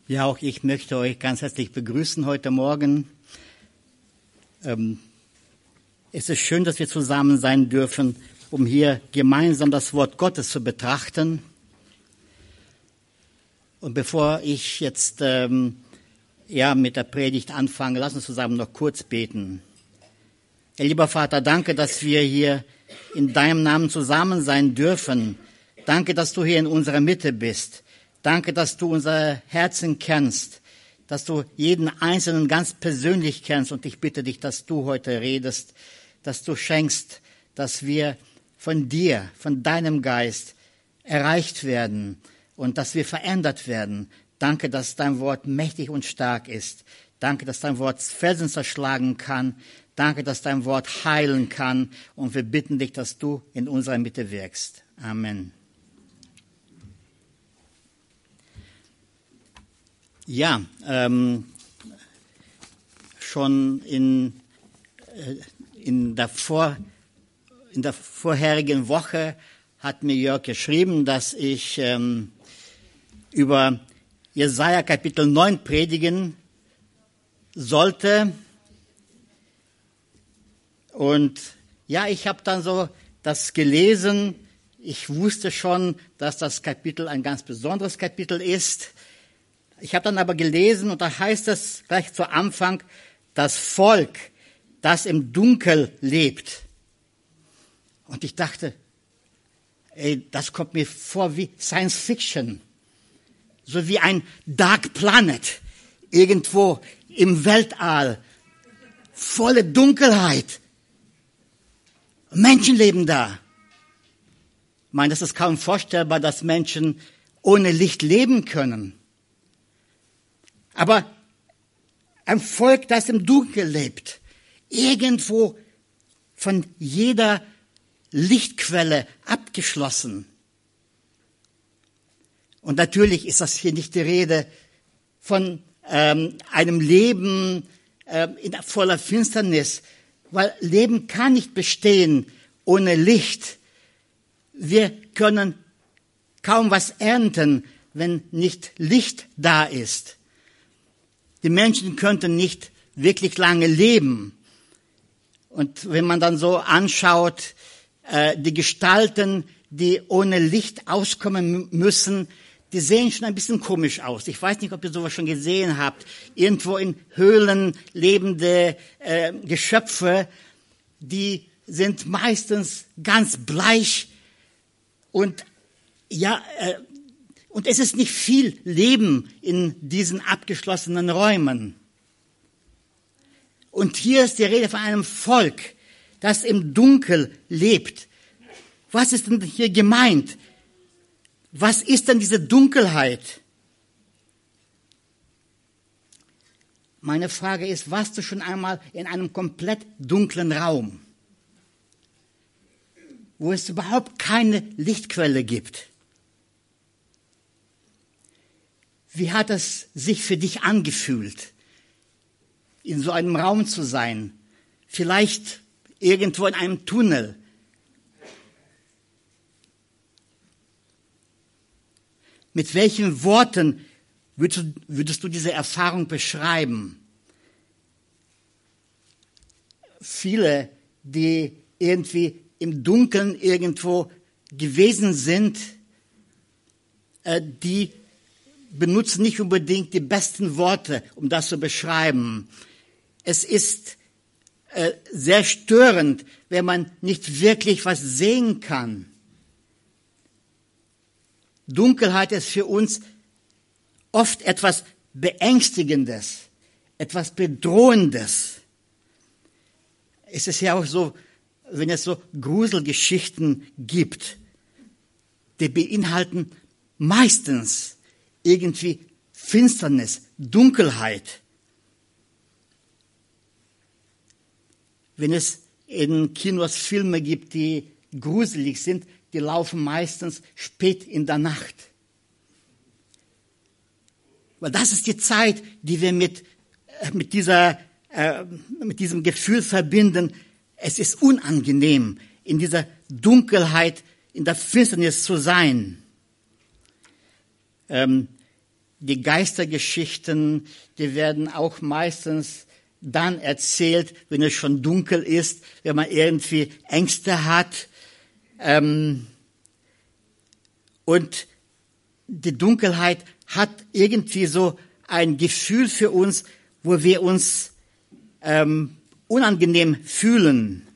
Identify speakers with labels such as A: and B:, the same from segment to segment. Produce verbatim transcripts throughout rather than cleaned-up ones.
A: Ja, auch ich möchte euch ganz herzlich begrüßen heute Morgen. Ähm, es ist schön, dass wir zusammen sein dürfen, um hier gemeinsam das Wort Gottes zu betrachten. Und bevor ich jetzt ähm, ja, mit der Predigt anfange, lass uns zusammen noch kurz beten. Ja, lieber Vater, danke, dass wir hier in deinem Namen zusammen sein dürfen. Danke, dass du hier in unserer Mitte bist. Danke, dass du unser Herzen kennst, dass du jeden Einzelnen ganz persönlich kennst. Und ich bitte dich, dass du heute redest, dass du schenkst, dass wir von dir, von deinem Geist erreicht werden und dass wir verändert werden. Danke, dass dein Wort mächtig und stark ist. Danke, dass dein Wort Felsen zerschlagen kann. Danke, dass dein Wort heilen kann. Und wir bitten dich, dass du in unserer Mitte wirkst. Amen. Ja, ähm, schon in, äh, in, der Vor, in der vorherigen Woche hat mir Jörg geschrieben, dass ich ähm, über Jesaja Kapitel neun predigen sollte. Und ja, ich habe dann so das gelesen. Ich wusste schon, dass das Kapitel ein ganz besonderes Kapitel ist. Ich habe dann aber gelesen, und da heißt es gleich zu Anfang, das Volk, das im Dunkel lebt. Und ich dachte, ey, das kommt mir vor wie Science Fiction. So wie ein Dark Planet, irgendwo im Weltall, volle Dunkelheit. Menschen leben da. Ich meine, das ist kaum vorstellbar, dass Menschen ohne Licht leben können. Aber ein Volk, das im Dunkeln lebt, irgendwo von jeder Lichtquelle abgeschlossen. Und natürlich ist das hier nicht die Rede von ähm, einem Leben äh, in voller Finsternis, weil Leben kann nicht bestehen ohne Licht. Wir können kaum was ernten, wenn nicht Licht da ist. Die Menschen könnten nicht wirklich lange leben. Und wenn man dann so anschaut, äh, die Gestalten, die ohne Licht auskommen müssen, die sehen schon ein bisschen komisch aus. Ich weiß nicht, ob ihr sowas schon gesehen habt. Irgendwo in Höhlen lebende äh, Geschöpfe, die sind meistens ganz bleich und ja, äh, und es ist nicht viel Leben in diesen abgeschlossenen Räumen. Und hier ist die Rede von einem Volk, das im Dunkel lebt. Was ist denn hier gemeint? Was ist denn diese Dunkelheit? Meine Frage ist, warst du schon einmal in einem komplett dunklen Raum, wo es überhaupt keine Lichtquelle gibt? Wie hat es sich für dich angefühlt, in so einem Raum zu sein? Vielleicht irgendwo in einem Tunnel. Mit welchen Worten würdest du, würdest du diese Erfahrung beschreiben? Viele, die irgendwie im Dunkeln irgendwo gewesen sind, äh, die benutzen nicht unbedingt die besten Worte, um das zu beschreiben. Es ist äh, sehr störend, wenn man nicht wirklich was sehen kann. Dunkelheit ist für uns oft etwas Beängstigendes, etwas Bedrohendes. Es ist ja auch so, wenn es so Gruselgeschichten gibt, die beinhalten meistens irgendwie Finsternis, Dunkelheit. Wenn es in Kinos Filme gibt, die gruselig sind, die laufen meistens spät in der Nacht. Weil das ist die Zeit, die wir mit, mit, dieser, äh, mit diesem Gefühl verbinden. Es ist unangenehm, in dieser Dunkelheit, in der Finsternis zu sein. Ähm, die Geistergeschichten, die werden auch meistens dann erzählt, wenn es schon dunkel ist, wenn man irgendwie Ängste hat. Ähm, und die Dunkelheit hat irgendwie so ein Gefühl für uns, wo wir uns ähm, unangenehm fühlen.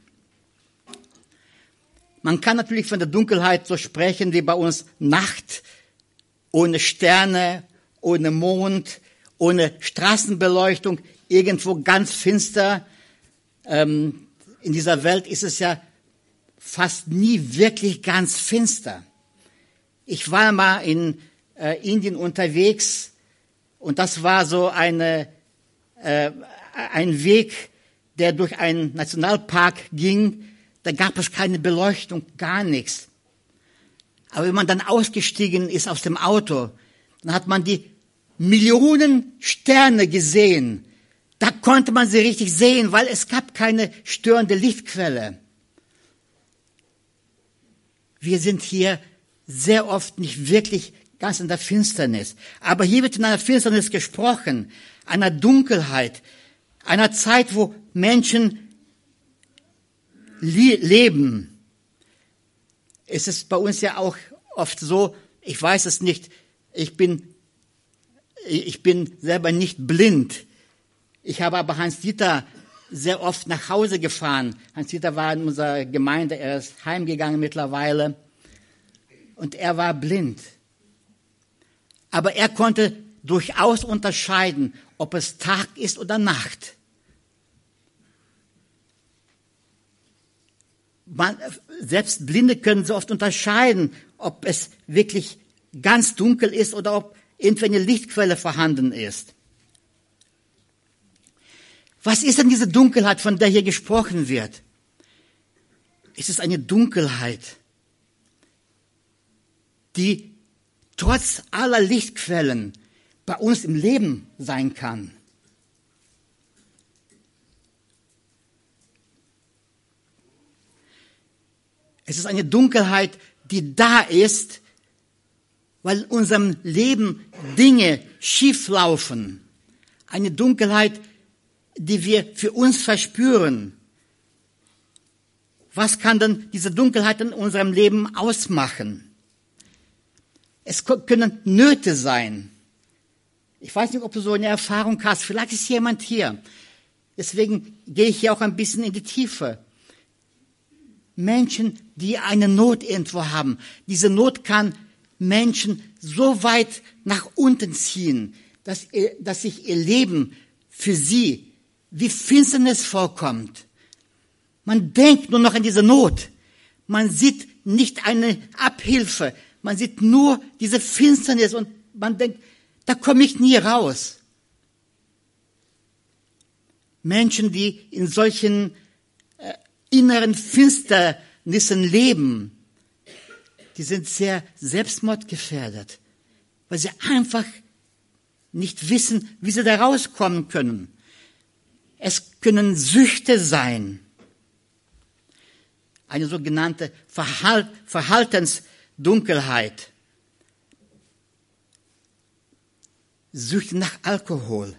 A: Man kann natürlich von der Dunkelheit so sprechen wie bei uns Nacht, ohne Sterne, ohne Mond, ohne Straßenbeleuchtung, irgendwo ganz finster. Ähm, in dieser Welt ist es ja fast nie wirklich ganz finster. Ich war mal in äh, Indien unterwegs und das war so eine, äh, ein Weg, der durch einen Nationalpark ging. Da gab es keine Beleuchtung, gar nichts. Aber wenn man dann ausgestiegen ist aus dem Auto, dann hat man die Millionen Sterne gesehen. Da konnte man sie richtig sehen, weil es gab keine störende Lichtquelle. Wir sind hier sehr oft nicht wirklich ganz in der Finsternis. Aber hier wird in einer Finsternis gesprochen, einer Dunkelheit, einer Zeit, wo Menschen leben. Es ist bei uns ja auch oft so, ich weiß es nicht, ich bin, ich bin selber nicht blind. Ich habe aber Hans-Dieter sehr oft nach Hause gefahren. Hans-Dieter war in unserer Gemeinde, er ist heimgegangen mittlerweile und er war blind. Aber er konnte durchaus unterscheiden, ob es Tag ist oder Nacht. Man, selbst Blinde können so oft unterscheiden, ob es wirklich ganz dunkel ist oder ob irgendeine Lichtquelle vorhanden ist. Was ist denn diese Dunkelheit, von der hier gesprochen wird? Es ist eine Dunkelheit, die trotz aller Lichtquellen bei uns im Leben sein kann. Es ist eine Dunkelheit, die da ist, weil in unserem Leben Dinge schief laufen. Eine Dunkelheit, die wir für uns verspüren. Was kann denn diese Dunkelheit in unserem Leben ausmachen? Es können Nöte sein. Ich weiß nicht, ob du so eine Erfahrung hast. Vielleicht ist jemand hier. Deswegen gehe ich hier auch ein bisschen in die Tiefe. Menschen, die eine Not irgendwo haben. Diese Not kann Menschen so weit nach unten ziehen, dass, dass sich ihr Leben für sie wie Finsternis vorkommt. Man denkt nur noch an diese Not. Man sieht nicht eine Abhilfe. Man sieht nur diese Finsternis und man denkt, da komme ich nie raus. Menschen, die in solchen äh, inneren Finsternissen leben, die sind sehr selbstmordgefährdet, weil sie einfach nicht wissen, wie sie da rauskommen können. Es können Süchte sein, eine sogenannte Verhalt, Verhaltensdunkelheit, Süchte nach Alkohol,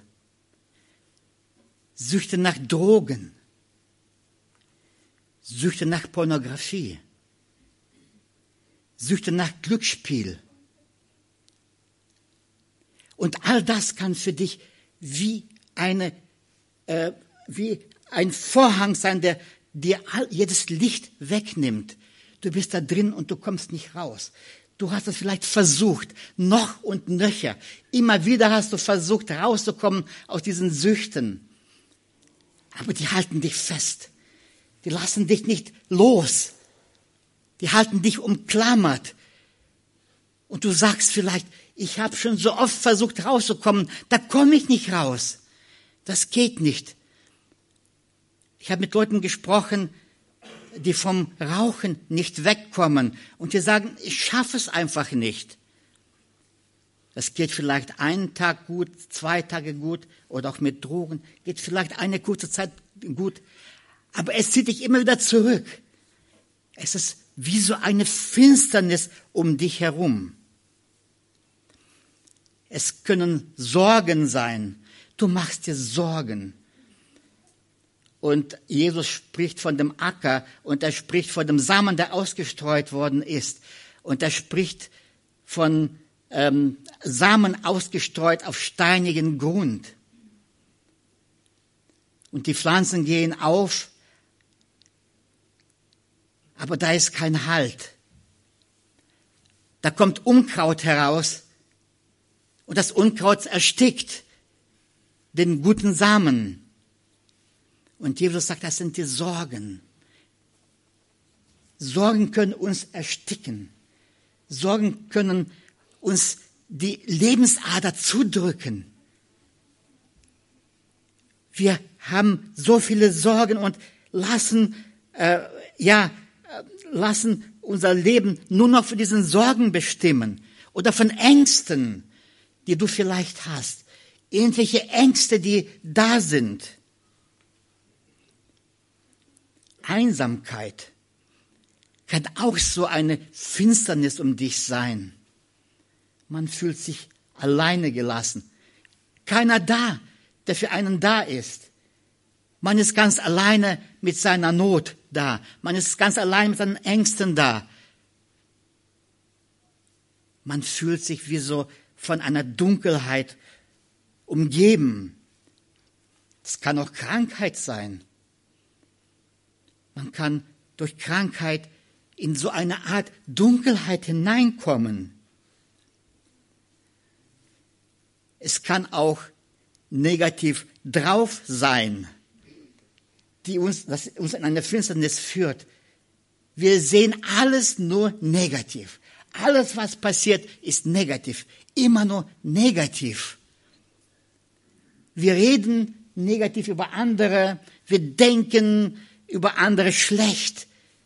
A: Süchte nach Drogen, Süchte nach Pornografie, Süchte nach Glücksspiel. Und all das kann für dich wie eine, äh, wie ein Vorhang sein, der dir all, jedes Licht wegnimmt. Du bist da drin und du kommst nicht raus. Du hast es vielleicht versucht, noch und nöcher. Immer wieder hast du versucht, rauszukommen aus diesen Süchten. Aber die halten dich fest. Die lassen dich nicht los. Die halten dich umklammert. Und du sagst vielleicht, ich habe schon so oft versucht rauszukommen, da komme ich nicht raus. Das geht nicht. Ich habe mit Leuten gesprochen, die vom Rauchen nicht wegkommen und die sagen, ich schaffe es einfach nicht. Das geht vielleicht einen Tag gut, zwei Tage gut oder auch mit Drogen, geht vielleicht eine kurze Zeit gut, aber es zieht dich immer wieder zurück. Es ist wie so eine Finsternis um dich herum. Es können Sorgen sein. Du machst dir Sorgen. Und Jesus spricht von dem Acker und er spricht von dem Samen, der ausgestreut worden ist. Und er spricht von ähm, Samen ausgestreut auf steinigen Grund. Und die Pflanzen gehen auf, aber da ist kein Halt. Da kommt Unkraut heraus und das Unkraut erstickt den guten Samen. Und Jesus sagt, das sind die Sorgen. Sorgen können uns ersticken. Sorgen können uns die Lebensader zudrücken. Wir haben so viele Sorgen und lassen, äh, ja, lassen unser Leben nur noch von diesen Sorgen bestimmen oder von Ängsten, die du vielleicht hast. Irgendwelche Ängste, die da sind. Einsamkeit kann auch so eine Finsternis um dich sein. Man fühlt sich alleine gelassen. Keiner da, der für einen da ist. Man ist ganz alleine mit seiner Not da. Man ist ganz allein mit seinen Ängsten da. Man fühlt sich wie so von einer Dunkelheit umgeben. Es kann auch Krankheit sein. Man kann durch Krankheit in so eine Art Dunkelheit hineinkommen. Es kann auch negativ drauf sein, die uns, das uns in eine Finsternis führt. Wir sehen alles nur negativ. Alles, was passiert, ist negativ. Immer nur negativ. Wir reden negativ über andere. Wir denken über andere schlecht.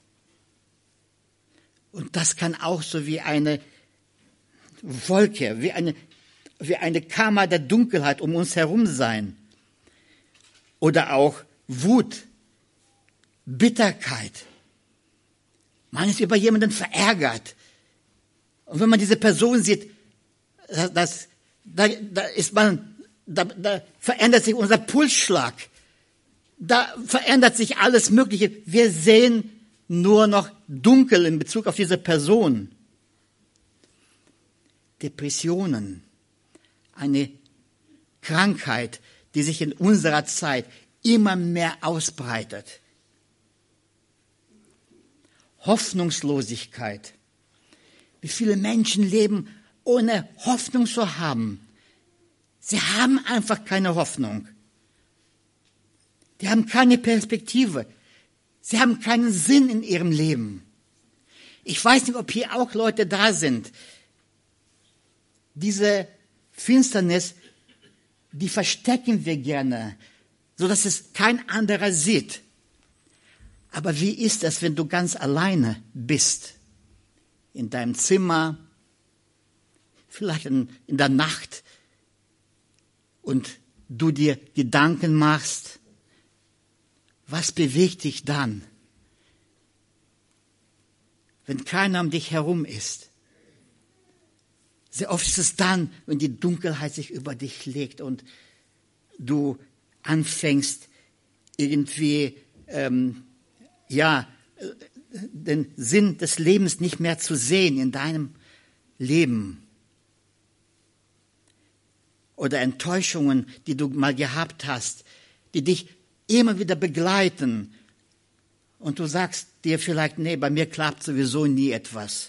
A: Und das kann auch so wie eine Wolke, wie eine, wie eine Kammer der Dunkelheit um uns herum sein. Oder auch Wut, Bitterkeit. Man ist über jemanden verärgert. Und wenn man diese Person sieht, das, da, da ist man, da, da verändert sich unser Pulsschlag. Da verändert sich alles Mögliche. Wir sehen nur noch dunkel in Bezug auf diese Person. Depressionen, eine Krankheit, die sich in unserer Zeit immer mehr ausbreitet. Hoffnungslosigkeit. Wie viele Menschen leben, ohne Hoffnung zu haben. Sie haben einfach keine Hoffnung. Die haben keine Perspektive. Sie haben keinen Sinn in ihrem Leben. Ich weiß nicht, ob hier auch Leute da sind. Diese Finsternis, die verstecken wir gerne, so dass es kein anderer sieht. Aber wie ist es, wenn du ganz alleine bist? In deinem Zimmer, vielleicht in, in der Nacht und du dir Gedanken machst, was bewegt dich dann, wenn keiner um dich herum ist? Sehr oft ist es dann, wenn die Dunkelheit sich über dich legt und du anfängst, irgendwie, ähm, ja, den Sinn des Lebens nicht mehr zu sehen in deinem Leben. Oder Enttäuschungen, die du mal gehabt hast, die dich immer wieder begleiten. Und du sagst dir vielleicht, nee, bei mir klappt sowieso nie etwas.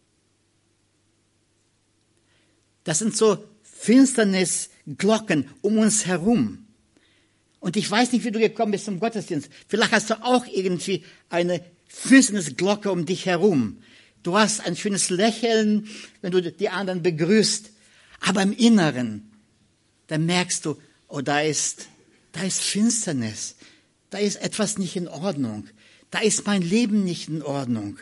A: Das sind so Finsternisglocken um uns herum. Und ich weiß nicht, wie du gekommen bist zum Gottesdienst. Vielleicht hast du auch irgendwie eine Finsternisglocke um dich herum. Du hast ein schönes Lächeln, wenn du die anderen begrüßt. Aber im Inneren, da merkst du, oh, da ist, da ist Finsternis. Da ist etwas nicht in Ordnung. Da ist mein Leben nicht in Ordnung.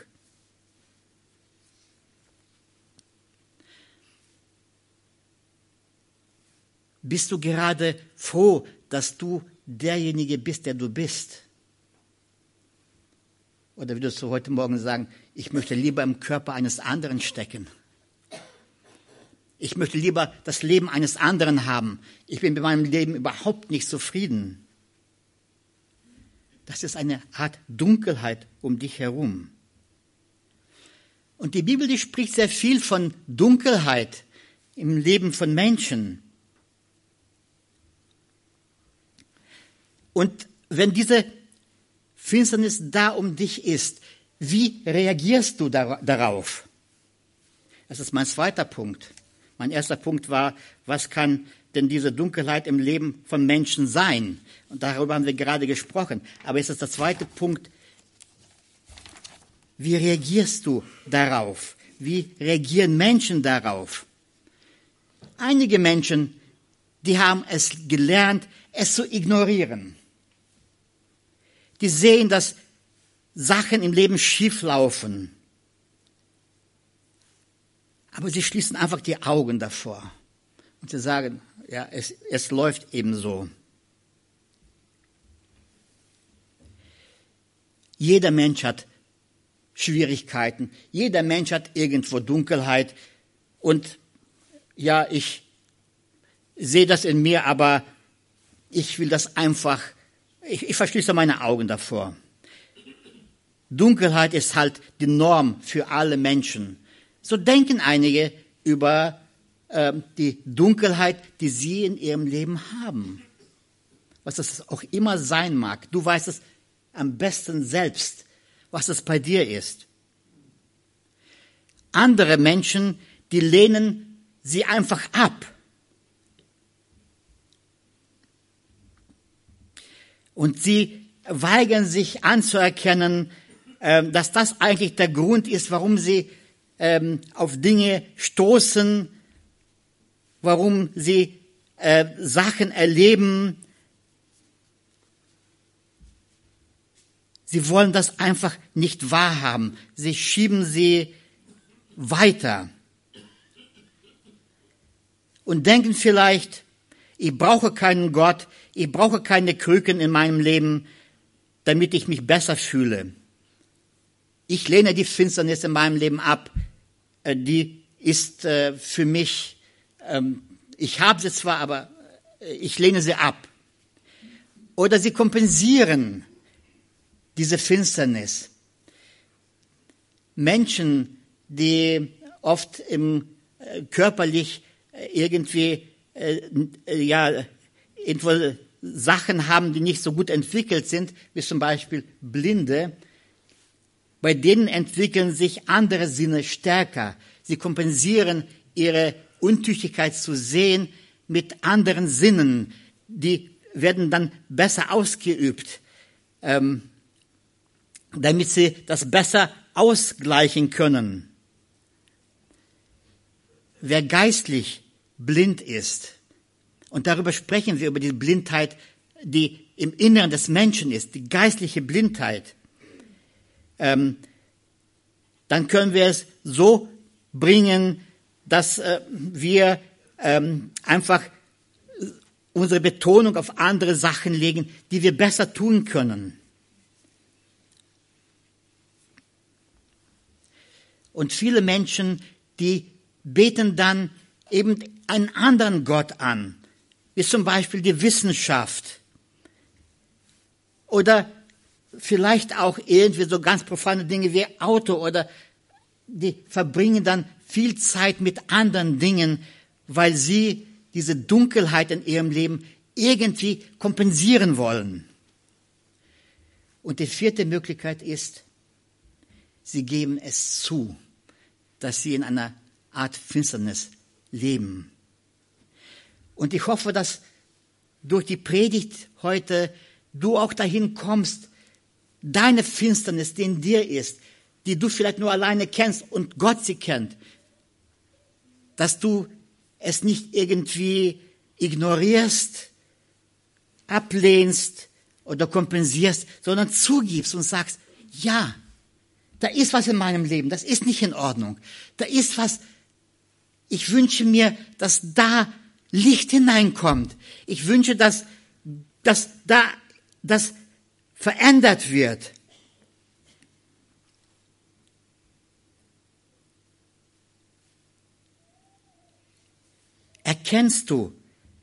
A: Bist du gerade froh, dass du derjenige bist, der du bist? Oder würdest du heute Morgen sagen, ich möchte lieber im Körper eines anderen stecken? Ich möchte lieber das Leben eines anderen haben. Ich bin mit meinem Leben überhaupt nicht zufrieden. Das ist eine Art Dunkelheit um dich herum. Und die Bibel, die spricht sehr viel von Dunkelheit im Leben von Menschen. Und wenn diese Finsternis da um dich ist, wie reagierst du darauf? Das ist mein zweiter Punkt. Mein erster Punkt war, was kann denn diese Dunkelheit im Leben von Menschen sein? Und darüber haben wir gerade gesprochen. Aber jetzt ist der zweite Punkt, wie reagierst du darauf? Wie reagieren Menschen darauf? Einige Menschen, die haben es gelernt, es zu ignorieren. Die sehen, dass Sachen im Leben schief laufen. Aber sie schließen einfach die Augen davor. Und sie sagen, ja, es, es läuft eben so. Jeder Mensch hat Schwierigkeiten. Jeder Mensch hat irgendwo Dunkelheit. Und ja, ich sehe das in mir, aber ich will das einfach, ich, ich verschließe meine Augen davor. Dunkelheit ist halt die Norm für alle Menschen. So denken einige über äh, die Dunkelheit, die sie in ihrem Leben haben. Was das auch immer sein mag. Du weißt es am besten selbst, was es bei dir ist. Andere Menschen, die lehnen sie einfach ab. Und sie weigern sich anzuerkennen, äh, dass das eigentlich der Grund ist, warum sie äh, auf Dinge stoßen, warum sie äh, Sachen erleben. Sie wollen das einfach nicht wahrhaben. Sie schieben sie weiter. Und denken vielleicht, ich brauche keinen Gott, ich brauche keine Krücken in meinem Leben, damit ich mich besser fühle. Ich lehne die Finsternis in meinem Leben ab. Die ist für mich, ich habe sie zwar, aber ich lehne sie ab. Oder sie kompensieren diese Finsternis. Menschen, die oft im, äh, körperlich äh, irgendwie äh, ja, irgendwo Sachen haben, die nicht so gut entwickelt sind, wie zum Beispiel Blinde, bei denen entwickeln sich andere Sinne stärker. Sie kompensieren ihre Untüchtigkeit zu sehen mit anderen Sinnen. Die werden dann besser ausgeübt. Ähm, damit sie das besser ausgleichen können. Wer geistlich blind ist, und darüber sprechen wir, über die Blindheit, die im Inneren des Menschen ist, die geistliche Blindheit, ähm, dann können wir es so bringen, dass äh, wir ähm, einfach unsere Betonung auf andere Sachen legen, die wir besser tun können. Und viele Menschen, die beten dann eben einen anderen Gott an, wie zum Beispiel die Wissenschaft. Oder vielleicht auch irgendwie so ganz profane Dinge wie Auto, oder die verbringen dann viel Zeit mit anderen Dingen, weil sie diese Dunkelheit in ihrem Leben irgendwie kompensieren wollen. Und die vierte Möglichkeit ist, sie geben es zu, dass sie in einer Art Finsternis leben. Und ich hoffe, dass durch die Predigt heute du auch dahin kommst, deine Finsternis, die in dir ist, die du vielleicht nur alleine kennst und Gott sie kennt, dass du es nicht irgendwie ignorierst, ablehnst oder kompensierst, sondern zugibst und sagst, ja, da ist was in meinem Leben, das ist nicht in Ordnung. Da ist was, ich wünsche mir, dass da Licht hineinkommt. Ich wünsche, dass, dass da das verändert wird. erkennst du,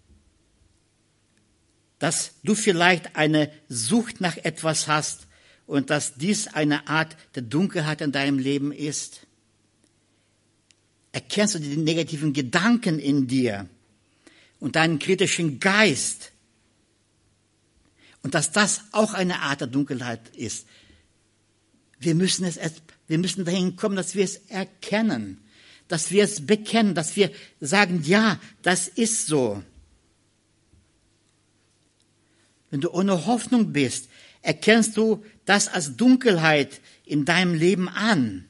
A: dass du vielleicht eine Sucht nach etwas hast und dass dies eine Art der Dunkelheit in deinem Leben ist? Erkennst du die negativen Gedanken in dir und deinen kritischen Geist und dass das auch eine Art der Dunkelheit ist? Wir müssen es, wir müssen dahin kommen, dass wir es erkennen, dass wir es bekennen, dass wir sagen, ja, das ist so. Wenn du ohne Hoffnung bist, erkennst du das als Dunkelheit in deinem Leben an.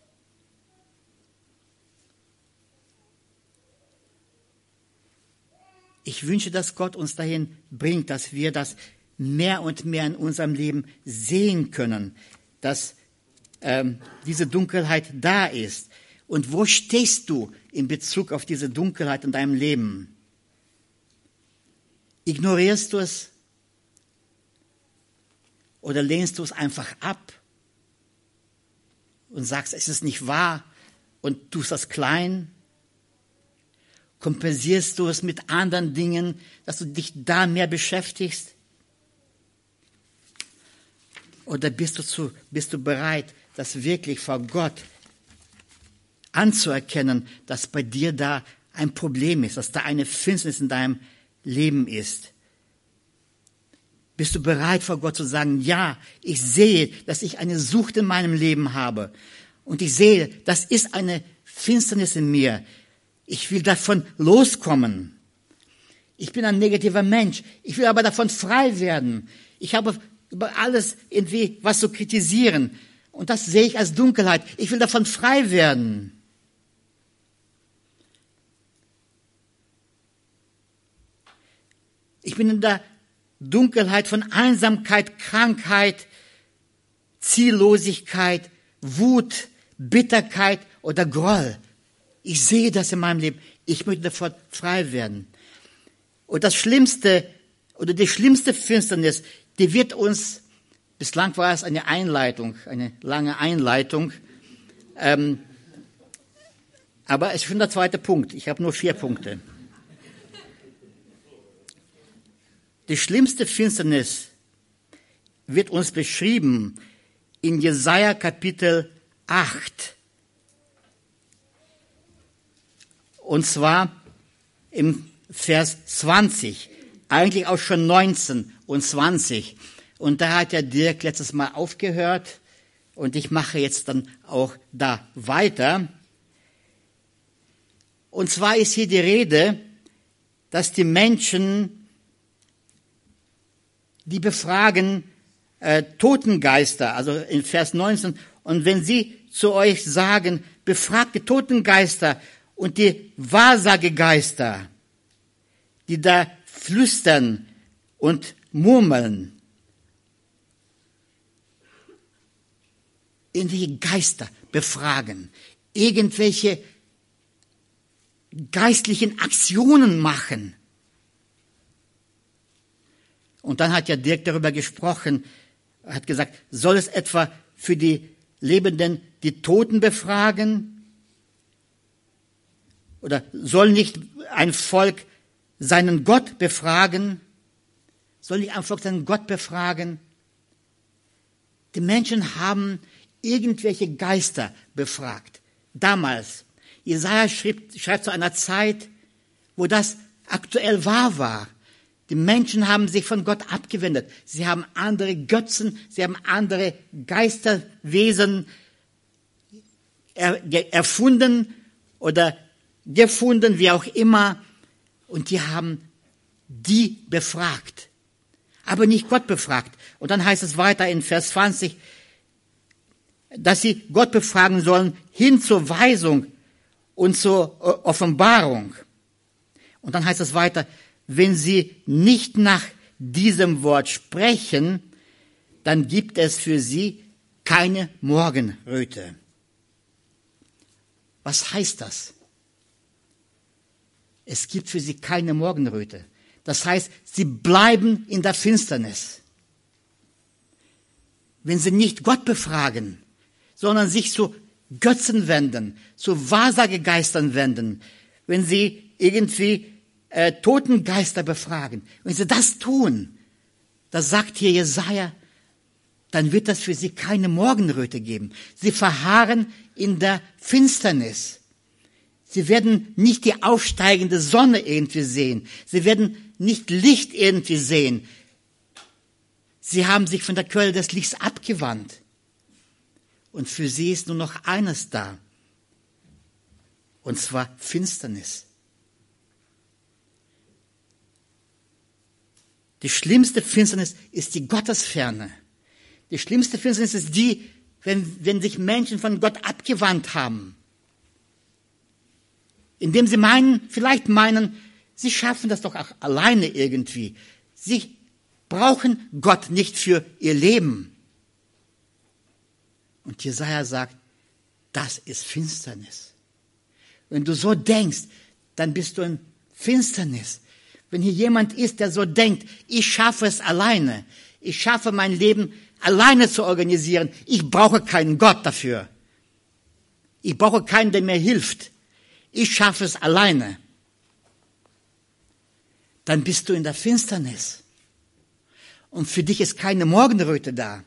A: Ich wünsche, dass Gott uns dahin bringt, dass wir das mehr und mehr in unserem Leben sehen können, dass ähm, diese Dunkelheit da ist. Und wo stehst du in Bezug auf diese Dunkelheit in deinem Leben? Ignorierst du es? Oder lehnst du es einfach ab und sagst, es ist nicht wahr und tust das klein? Kompensierst du es mit anderen Dingen, dass du dich da mehr beschäftigst? Oder bist du, zu, bist du bereit, das wirklich vor Gott anzuerkennen, dass bei dir da ein Problem ist, dass da eine Finsternis in deinem Leben ist? Bist du bereit, vor Gott zu sagen, ja, ich sehe, dass ich eine Sucht in meinem Leben habe. Und ich sehe, das ist eine Finsternis in mir. Ich will davon loskommen. Ich bin ein negativer Mensch. Ich will aber davon frei werden. Ich habe über alles irgendwie was zu kritisieren. Und das sehe ich als Dunkelheit. Ich will davon frei werden. Ich bin in der Dunkelheit von Einsamkeit, Krankheit, Ziellosigkeit, Wut, Bitterkeit oder Groll. Ich sehe das in meinem Leben. Ich möchte davon frei werden. Und das Schlimmste oder die schlimmste Finsternis, die wird uns, bislang war es eine Einleitung, eine lange Einleitung, ähm, aber es ist schon der zweite Punkt. Ich habe nur vier Punkte. Die schlimmste Finsternis wird uns beschrieben in Jesaja Kapitel acht. Und zwar im Vers zwanzig, eigentlich auch schon neunzehn und zwanzig. Und da hat ja Dirk letztes Mal aufgehört und ich mache jetzt dann auch da weiter. Und zwar ist hier die Rede, dass die Menschen, die befragen äh, Totengeister, also in Vers neunzehn, und wenn sie zu euch sagen, befragt die Totengeister und die Wahrsagegeister, die da flüstern und murmeln, irgendwelche Geister befragen, irgendwelche geistlichen Aktionen machen. Und dann hat ja Dirk darüber gesprochen, hat gesagt, soll es etwa für die Lebenden die Toten befragen? Oder soll nicht ein Volk seinen Gott befragen? Soll nicht ein Volk seinen Gott befragen? Die Menschen haben irgendwelche Geister befragt. Damals. Jesaja schreibt, schreibt zu einer Zeit, wo das aktuell wahr war. Die Menschen haben sich von Gott abgewendet. Sie haben andere Götzen, sie haben andere Geisterwesen er, erfunden oder gefunden, wie auch immer. Und die haben die befragt, aber nicht Gott befragt. Und dann heißt es weiter in Vers zwanzig, dass sie Gott befragen sollen hin zur Weisung und zur Offenbarung. Und dann heißt es weiter, wenn sie nicht nach diesem Wort sprechen, dann gibt es für sie keine Morgenröte. Was heißt das? Es gibt für sie keine Morgenröte. Das heißt, sie bleiben in der Finsternis. Wenn sie nicht Gott befragen, sondern sich zu Götzen wenden, zu Wahrsagegeistern wenden, wenn sie irgendwie äh, toten Geister befragen. Wenn sie das tun, da sagt hier Jesaja, dann wird das für sie keine Morgenröte geben. Sie verharren in der Finsternis. Sie werden nicht die aufsteigende Sonne irgendwie sehen. Sie werden nicht Licht irgendwie sehen. Sie haben sich von der Quelle des Lichts abgewandt. Und für sie ist nur noch eines da. Und zwar Finsternis. Die schlimmste Finsternis ist die Gottesferne. Die schlimmste Finsternis ist die, wenn, wenn sich Menschen von Gott abgewandt haben. Indem sie meinen, vielleicht meinen, sie schaffen das doch auch alleine irgendwie. Sie brauchen Gott nicht für ihr Leben. Und Jesaja sagt, das ist Finsternis. Wenn du so denkst, dann bist du in Finsternis. Wenn hier jemand ist, der so denkt, ich schaffe es alleine, ich schaffe mein Leben alleine zu organisieren, ich brauche keinen Gott dafür. Ich brauche keinen, der mir hilft. Ich schaffe es alleine. Dann bist du in der Finsternis. Und für dich ist keine Morgenröte da.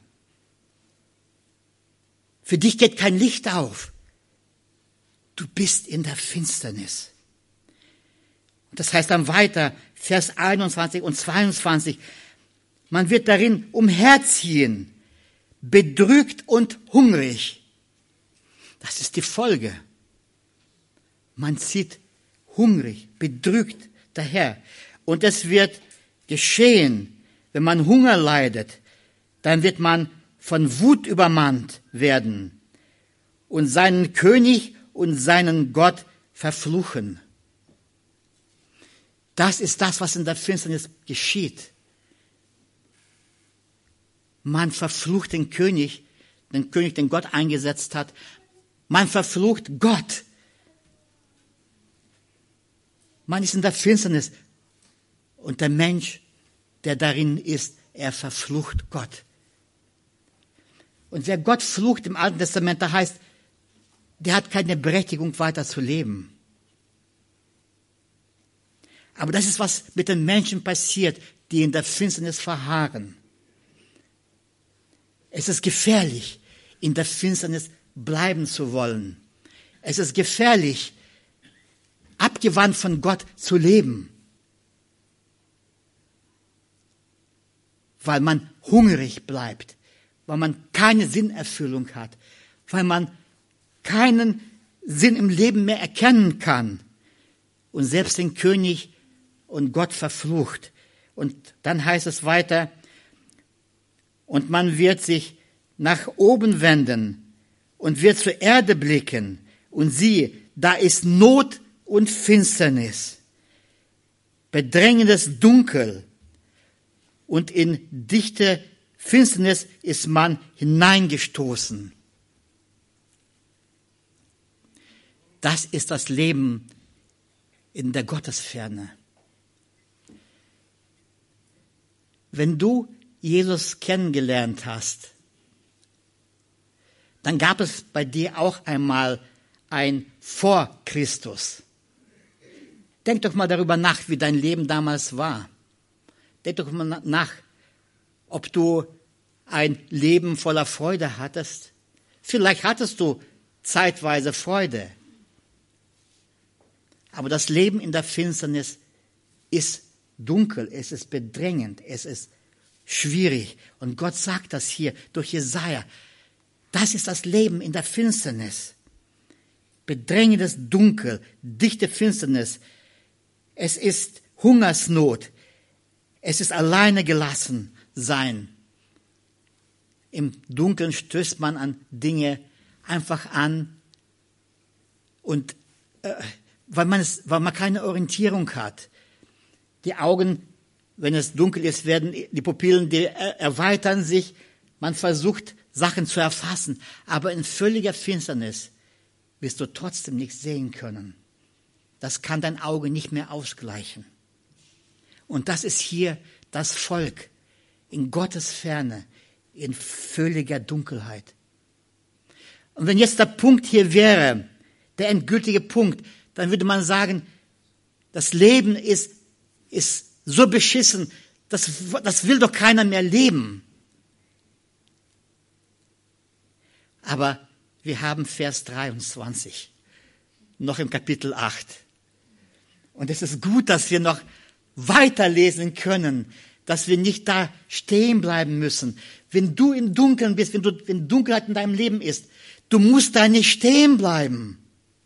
A: Für dich geht kein Licht auf. Du bist in der Finsternis. Und das heißt dann weiter, Vers einundzwanzig und zweiundzwanzig, man wird darin umherziehen, bedrückt und hungrig. Das ist die Folge. Man zieht hungrig, bedrückt daher. Und es wird geschehen, wenn man Hunger leidet, dann wird man von Wut übermannt werden und seinen König und seinen Gott verfluchen. Das ist das, was in der Finsternis geschieht. Man verflucht den König, den König, den Gott eingesetzt hat. Man verflucht Gott. Man ist in der Finsternis und der Mensch, der darin ist, er verflucht Gott. Und wer Gott flucht im Alten Testament, da heißt, der hat keine Berechtigung weiter zu leben. Aber das ist, was mit den Menschen passiert, die in der Finsternis verharren. Es ist gefährlich, in der Finsternis bleiben zu wollen. Es ist gefährlich, abgewandt von Gott zu leben. Weil man hungrig bleibt, weil man keine Sinnerfüllung hat, weil man keinen Sinn im Leben mehr erkennen kann und selbst den König und Gott verflucht. Und dann heißt es weiter, und man wird sich nach oben wenden und wird zur Erde blicken und siehe, da ist Not und Finsternis, bedrängendes Dunkel und in dichte Finsternis ist man hineingestoßen. Das ist das Leben in der Gottesferne. Wenn du Jesus kennengelernt hast, dann gab es bei dir auch einmal ein Vor Christus. Denk doch mal darüber nach, wie dein Leben damals war. Denk doch mal nach, ob du ein Leben voller Freude hattest. Vielleicht hattest du zeitweise Freude. Aber das Leben in der Finsternis ist dunkel, es ist bedrängend, es ist schwierig. Und Gott sagt das hier durch Jesaja. Das ist das Leben in der Finsternis. Bedrängendes Dunkel, dichte Finsternis. Es ist Hungersnot. Es ist alleine gelassen sein. Im Dunkeln stößt man an Dinge einfach an und äh, weil man es, weil man keine Orientierung hat. Die Augen, wenn es dunkel ist, werden die Pupillen, die erweitern sich. Man versucht, Sachen zu erfassen. Aber in völliger Finsternis wirst du trotzdem nichts sehen können. Das kann dein Auge nicht mehr ausgleichen. Und das ist hier das Volk in Gottes Ferne, in völliger Dunkelheit. Und wenn jetzt der Punkt hier wäre, der endgültige Punkt, dann würde man sagen, Das Leben ist, ist so beschissen, das, das will doch keiner mehr leben. Aber wir haben Vers dreiundzwanzig, noch im Kapitel acht. Und es ist gut, dass wir noch weiterlesen können, dass wir nicht da stehen bleiben müssen. Wenn du im Dunkeln bist, wenn, du, wenn Dunkelheit in deinem Leben ist, du musst da nicht stehen bleiben.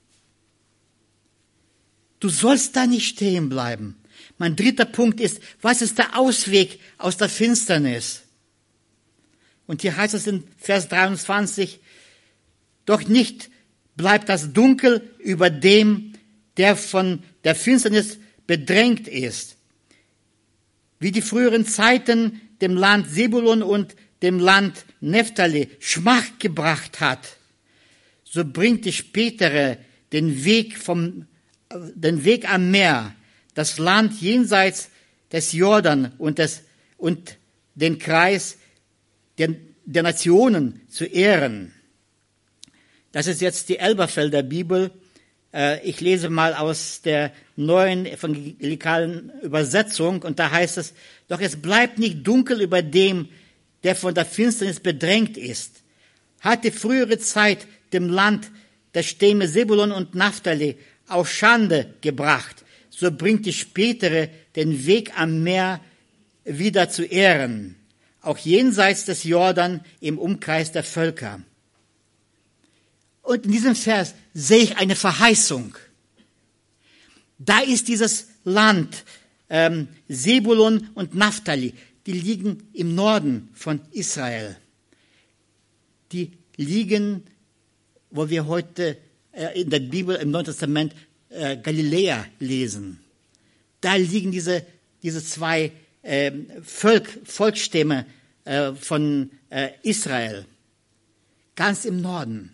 A: Du sollst da nicht stehen bleiben. Mein dritter Punkt ist, was ist der Ausweg aus der Finsternis? Und hier heißt es in Vers dreiundzwanzig, doch nicht bleibt das Dunkel über dem, der von der Finsternis bedrängt ist. Wie die früheren Zeiten dem Land Sebulon und dem Land Nephtali Schmach gebracht hat, so bringt die spätere den Weg vom, den Weg am Meer, das Land jenseits des Jordan und des, und den Kreis der, der Nationen zu ehren. Das ist jetzt die Elberfelder Bibel. Ich lese mal aus der neuen evangelikalen Übersetzung und da heißt es, doch es bleibt nicht dunkel über dem, der von der Finsternis bedrängt ist. Hat die frühere Zeit dem Land der Stämme Sebulon und Naphtali auf Schande gebracht, so bringt die spätere den Weg am Meer wieder zu ehren, auch jenseits des Jordan im Umkreis der Völker. Und in diesem Vers sehe ich eine Verheißung. Da ist dieses Land, ähm, Sebulon und Naphtali, die liegen im Norden von Israel. Die liegen, wo wir heute äh, in der Bibel im Neuen Testament äh, Galiläa lesen. Da liegen diese, diese zwei äh, Volk, Volksstämme äh, von äh, Israel, ganz im Norden.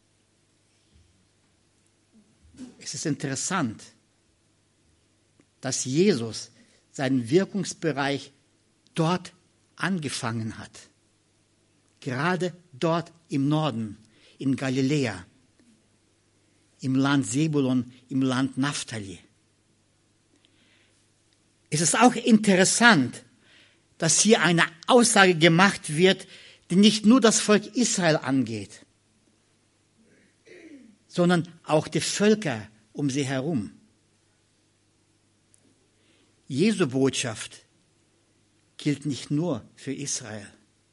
A: Es ist interessant, dass Jesus seinen Wirkungsbereich dort angefangen hat. Gerade dort im Norden, in Galiläa, im Land Sebulon, im Land Naphtali. Es ist auch interessant, dass hier eine Aussage gemacht wird, die nicht nur das Volk Israel angeht, sondern auch die Völker um sie herum. Jesu Botschaft gilt nicht nur für Israel.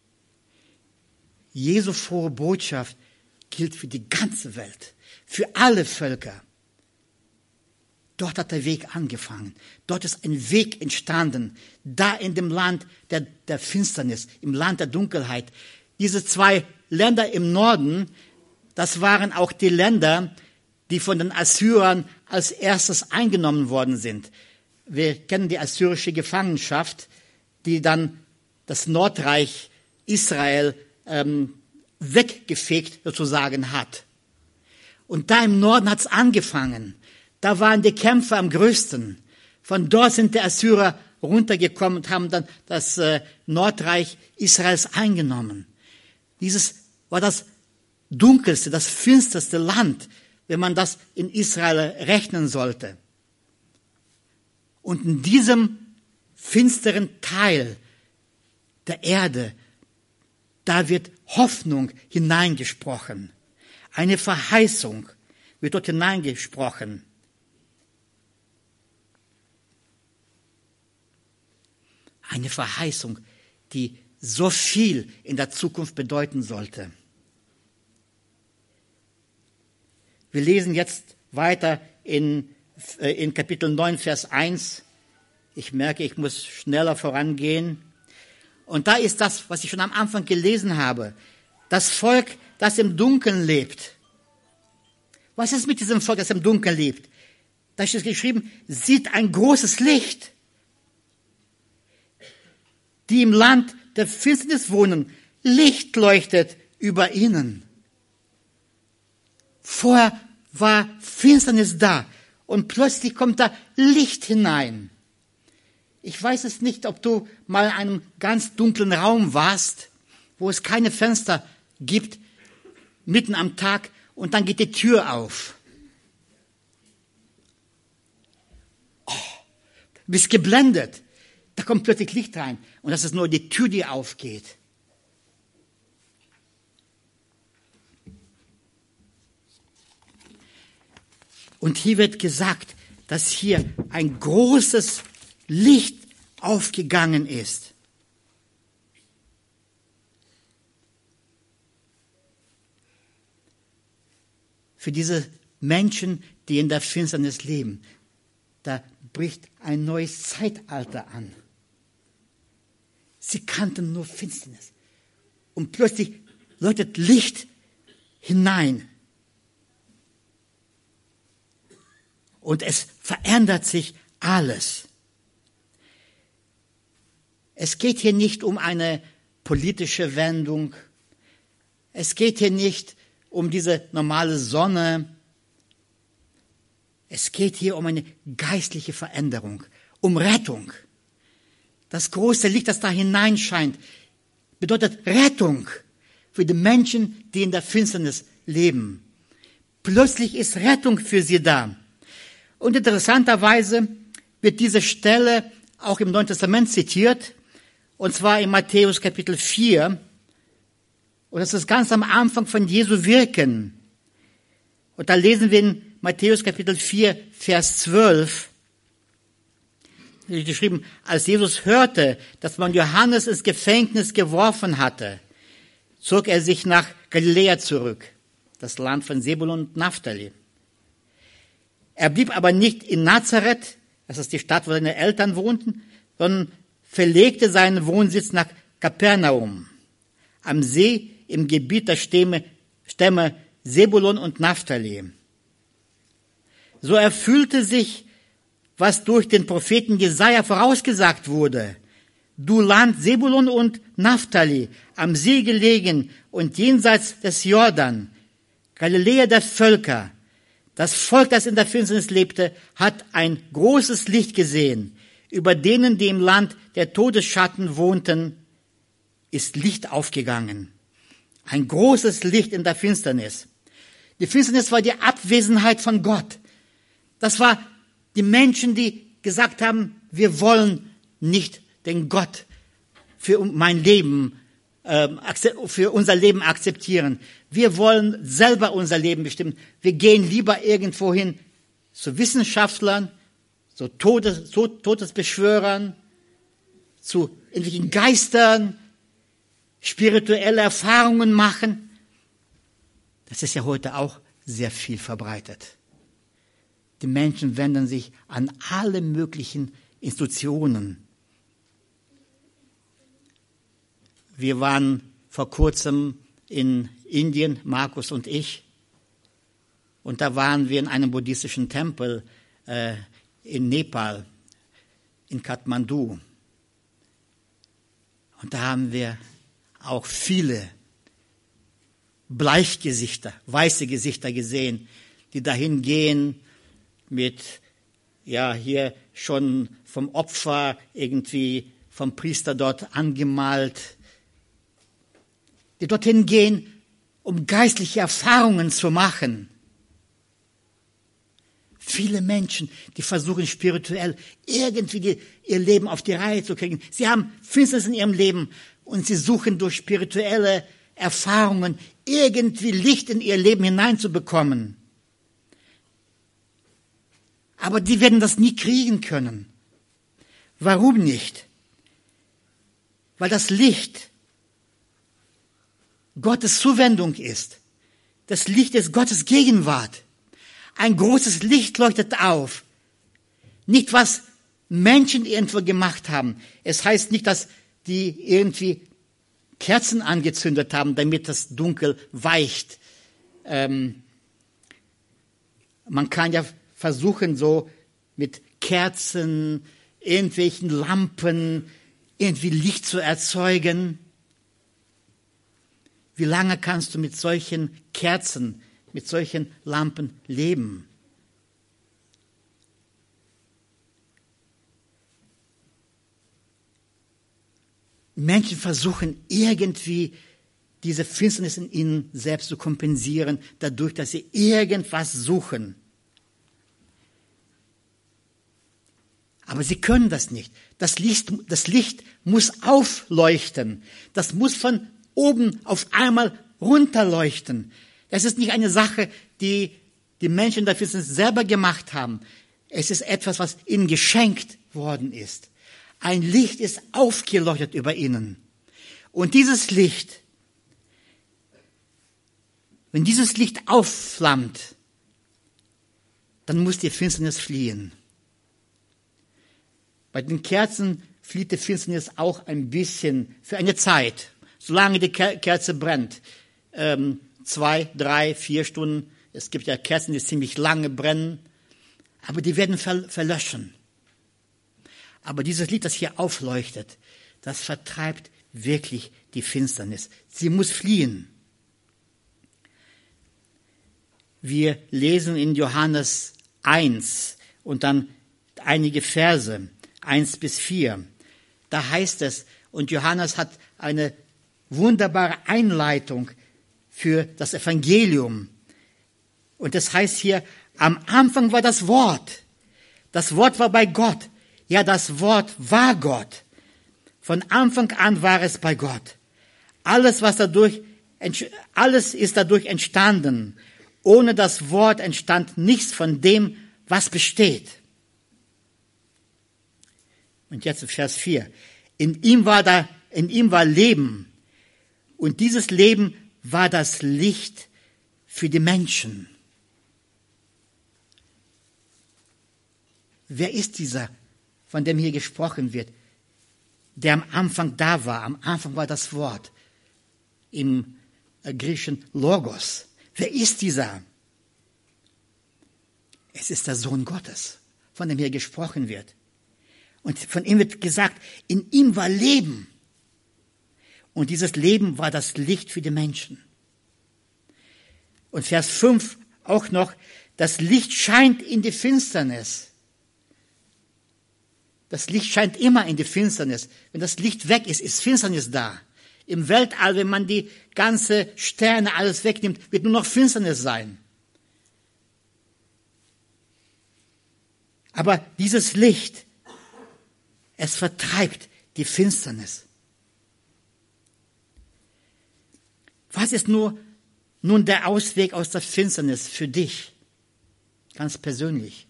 A: Jesu frohe Botschaft gilt für die ganze Welt, für alle Völker. Dort hat der Weg angefangen. Dort ist ein Weg entstanden. Da in dem Land der, der Finsternis, im Land der Dunkelheit. Diese zwei Länder im Norden, das waren auch die Länder, die von den Assyrern als erstes eingenommen worden sind. Wir kennen die assyrische Gefangenschaft, die dann das Nordreich Israel ähm, weggefegt sozusagen hat. Und da im Norden hat es angefangen. Da waren die Kämpfe am größten. Von dort sind die Assyrer runtergekommen und haben dann das äh, Nordreich Israels eingenommen. Dieses war das dunkelste, das finsterste Land, wenn man das in Israel rechnen sollte. Und in diesem finsteren Teil der Erde, da wird Hoffnung hineingesprochen. Eine Verheißung wird dort hineingesprochen. Eine Verheißung, die so viel in der Zukunft bedeuten sollte. Wir lesen jetzt weiter in, in Kapitel neun, Vers eins. Ich merke, ich muss schneller vorangehen. Und da ist das, was ich schon am Anfang gelesen habe. Das Volk, das im Dunkeln lebt. Was ist mit diesem Volk, das im Dunkeln lebt? Da steht geschrieben, sieht ein großes Licht. Die im Land der Finsternis wohnen, Licht leuchtet über ihnen. Vorher war Finsternis da und plötzlich kommt da Licht hinein. Ich weiß es nicht, ob du mal in einem ganz dunklen Raum warst, wo es keine Fenster gibt, mitten am Tag, und dann geht die Tür auf. Oh, bist geblendet. Da kommt plötzlich Licht rein. Und das ist nur die Tür, die aufgeht. Und hier wird gesagt, dass hier ein großes Licht aufgegangen ist. Für diese Menschen, die in der Finsternis leben, da bricht ein neues Zeitalter an. Sie kannten nur Finsternis. Und plötzlich leuchtet Licht hinein. Und es verändert sich alles. Es geht hier nicht um eine politische Wendung. Es geht hier nicht um diese normale Sonne. Es geht hier um eine geistliche Veränderung, um Rettung. Das große Licht, das da hineinscheint, bedeutet Rettung für die Menschen, die in der Finsternis leben. Plötzlich ist Rettung für sie da. Und interessanterweise wird diese Stelle auch im Neuen Testament zitiert, und zwar in Matthäus Kapitel vier. Und das ist ganz am Anfang von Jesu Wirken. Und da lesen wir in Matthäus Kapitel vier, Vers zwölf, geschrieben, als Jesus hörte, dass man Johannes ins Gefängnis geworfen hatte, zog er sich nach Galiläa zurück, das Land von Sebulon und Naphtali. Er blieb aber nicht in Nazareth, das ist die Stadt, wo seine Eltern wohnten, sondern verlegte seinen Wohnsitz nach Kapernaum, am See im Gebiet der Stämme, Stämme Sebulon und Naphtali. So erfüllte sich, was durch den Propheten Jesaja vorausgesagt wurde. Du Land Sebulon und Naphtali, am See gelegen und jenseits des Jordan, Galiläa der Völker. Das Volk, das in der Finsternis lebte, hat ein großes Licht gesehen. Über denen, die im Land der Todesschatten wohnten, ist Licht aufgegangen. Ein großes Licht in der Finsternis. Die Finsternis war die Abwesenheit von Gott. Das war die Menschen, die gesagt haben, wir wollen nicht den Gott für mein Leben, äh, für unser Leben akzeptieren. Wir wollen selber unser Leben bestimmen. Wir gehen lieber irgendwo hin zu Wissenschaftlern, zu Todes, zu Todesbeschwörern, zu irgendwelchen Geistern, spirituelle Erfahrungen machen. Das ist ja heute auch sehr viel verbreitet. Die Menschen wenden sich an alle möglichen Institutionen. Wir waren vor kurzem in Indien, Markus und ich, und da waren wir in einem buddhistischen Tempel äh, in Nepal, in Kathmandu. Und da haben wir auch viele Bleichgesichter, weiße Gesichter gesehen, die dahin gehen mit, ja, hier schon vom Opfer irgendwie vom Priester dort angemalt, die dorthin gehen, um geistliche Erfahrungen zu machen. Viele Menschen, die versuchen spirituell irgendwie die, ihr Leben auf die Reihe zu kriegen. Sie haben Finsternis in ihrem Leben und sie suchen durch spirituelle Erfahrungen irgendwie Licht in ihr Leben hineinzubekommen. Aber die werden das nie kriegen können. Warum nicht? Weil das Licht Gottes Zuwendung ist. Das Licht ist Gottes Gegenwart. Ein großes Licht leuchtet auf. Nicht, was Menschen irgendwo gemacht haben. Es heißt nicht, dass die irgendwie Kerzen angezündet haben, damit das Dunkel weicht. Ähm, man kann ja versuchen, so mit Kerzen, irgendwelchen Lampen, irgendwie Licht zu erzeugen. Wie lange kannst du mit solchen Kerzen, mit solchen Lampen leben? Menschen versuchen irgendwie diese Finsternis in ihnen selbst zu kompensieren, dadurch, dass sie irgendwas suchen. Aber sie können das nicht. Das Licht, das Licht muss aufleuchten. Das muss von oben auf einmal runterleuchten. Das ist nicht eine Sache, die die Menschen der Finsternis selber gemacht haben. Es ist etwas, was ihnen geschenkt worden ist. Ein Licht ist aufgeleuchtet über ihnen. Und dieses Licht, wenn dieses Licht aufflammt, dann muss die Finsternis fliehen. Bei den Kerzen flieht die Finsternis auch ein bisschen für eine Zeit, solange die Kerze brennt. Ähm, zwei, drei, vier Stunden. Es gibt ja Kerzen, die ziemlich lange brennen, aber die werden ver- verlöschen. Aber dieses Licht, das hier aufleuchtet, das vertreibt wirklich die Finsternis. Sie muss fliehen. Wir lesen in Johannes eins und dann einige Verse, eins bis vier. Da heißt es, und Johannes hat eine wunderbare Einleitung für das Evangelium. Und das heißt hier, am Anfang war das Wort. Das Wort war bei Gott. Ja, das Wort war Gott. Von Anfang an war es bei Gott. Alles, was dadurch, alles ist dadurch entstanden. Ohne das Wort entstand nichts von dem, was besteht. Und jetzt Vers vier. In ihm war da, in ihm war Leben. Und dieses Leben war das Licht für die Menschen. Wer ist dieser, von dem hier gesprochen wird, der am Anfang da war? Am Anfang war das Wort im griechischen Logos. Wer ist dieser? Es ist der Sohn Gottes, von dem hier gesprochen wird. Und von ihm wird gesagt, in ihm war Leben. Und dieses Leben war das Licht für die Menschen. Und Vers fünf auch noch, das Licht scheint in die Finsternis. Das Licht scheint immer in die Finsternis. Wenn das Licht weg ist, ist Finsternis da. Im Weltall, wenn man die ganze Sterne alles wegnimmt, wird nur noch Finsternis sein. Aber dieses Licht, es vertreibt die Finsternis. Was ist nur, nun der Ausweg aus der Finsternis für dich? Ganz persönlich.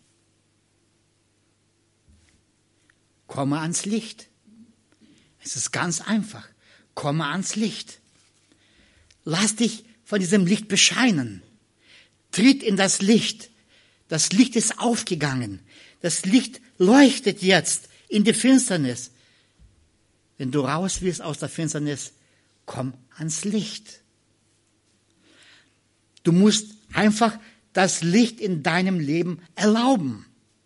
A: Komme ans Licht. Es ist ganz einfach. Komme ans Licht. Lass dich von diesem Licht bescheinen. Tritt in das Licht. Das Licht ist aufgegangen. Das Licht leuchtet jetzt in die Finsternis. Wenn du raus willst aus der Finsternis, komm ans Licht. Du musst einfach das Licht in deinem Leben erlauben.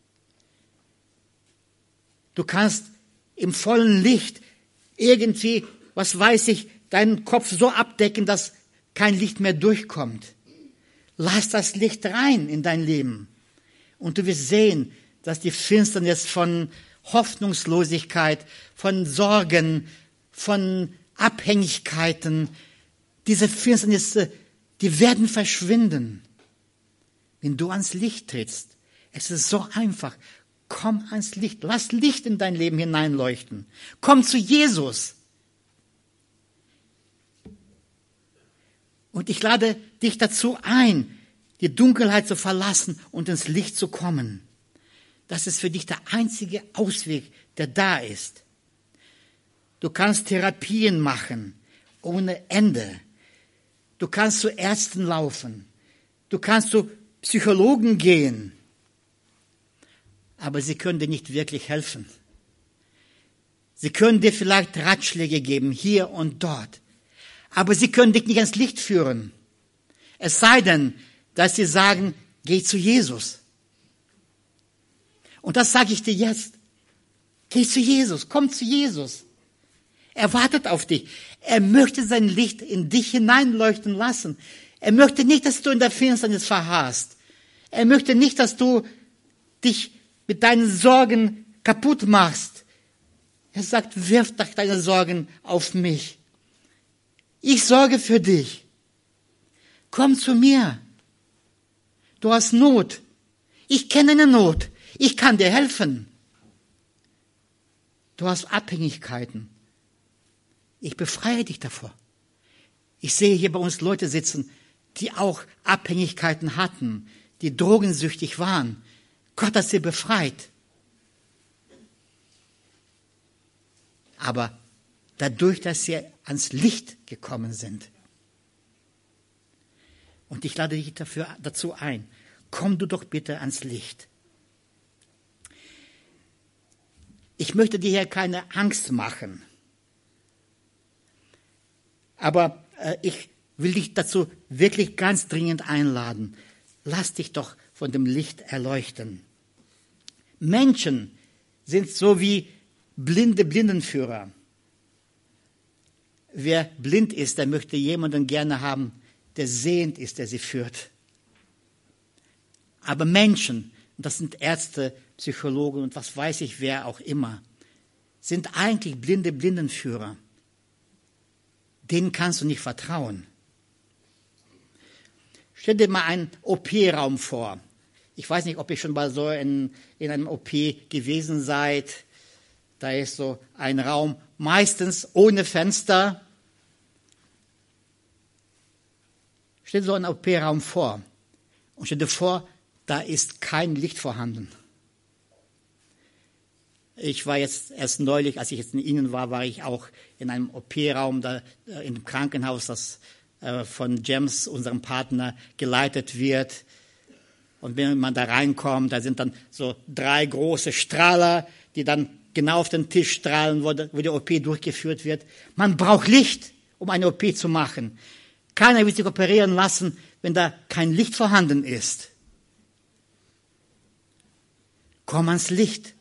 A: Du kannst im vollen Licht irgendwie, was weiß ich, deinen Kopf so abdecken, dass kein Licht mehr durchkommt. Lass das Licht rein in dein Leben. Und du wirst sehen, dass die Finsternis von Hoffnungslosigkeit, von Sorgen, von Abhängigkeiten, diese Finsternisse, die werden verschwinden, wenn du ans Licht trittst. Es ist so einfach. Komm ans Licht. Lass Licht in dein Leben hineinleuchten. Komm zu Jesus. Und ich lade dich dazu ein, die Dunkelheit zu verlassen und ins Licht zu kommen. Das ist für dich der einzige Ausweg, der da ist. Du kannst Therapien machen, ohne Ende. Du kannst zu Ärzten laufen. Du kannst zu Psychologen gehen. Aber sie können dir nicht wirklich helfen. Sie können dir vielleicht Ratschläge geben, hier und dort. Aber sie können dich nicht ans Licht führen. Es sei denn, dass sie sagen, geh zu Jesus. Und das sage ich dir jetzt. Geh zu Jesus, komm zu Jesus. Er wartet auf dich. Er möchte sein Licht in dich hineinleuchten lassen. Er möchte nicht, dass du in der Finsternis verharrst. Er möchte nicht, dass du dich mit deinen Sorgen kaputt machst. Er sagt, wirf doch deine Sorgen auf mich. Ich sorge für dich. Komm zu mir. Du hast Not. Ich kenne eine Not. Ich kann dir helfen. Du hast Abhängigkeiten. Ich befreie dich davor. Ich sehe hier bei uns Leute sitzen, die auch Abhängigkeiten hatten, die drogensüchtig waren. Gott hat sie befreit. Aber dadurch, dass sie ans Licht gekommen sind. Und ich lade dich dafür, dazu ein. Komm du doch bitte ans Licht. Ich möchte dir hier keine Angst machen. Aber äh, ich will dich dazu wirklich ganz dringend einladen. Lass dich doch von dem Licht erleuchten. Menschen sind so wie blinde Blindenführer. Wer blind ist, der möchte jemanden gerne haben, der sehend ist, der sie führt. Aber Menschen, und das sind Ärzte, Psychologen und was weiß ich, wer auch immer, sind eigentlich blinde Blindenführer. Denen kannst du nicht vertrauen. Stell dir mal einen O P-Raum vor. Ich weiß nicht, ob ihr schon mal so in, in einem O P gewesen seid. Da ist so ein Raum, meistens ohne Fenster. Stell dir so einen O P-Raum vor. Und stell dir vor, da ist kein Licht vorhanden. Ich war jetzt erst neulich, als ich jetzt in Ihnen war, war ich auch in einem O P-Raum, da in einem Krankenhaus, das äh, von James, unserem Partner, geleitet wird. Und wenn man da reinkommt, da sind dann so drei große Strahler, die dann genau auf den Tisch strahlen, wo, wo die O P durchgeführt wird. Man braucht Licht, um eine O P zu machen. Keiner wird sich operieren lassen, wenn da kein Licht vorhanden ist. Komm ans Licht.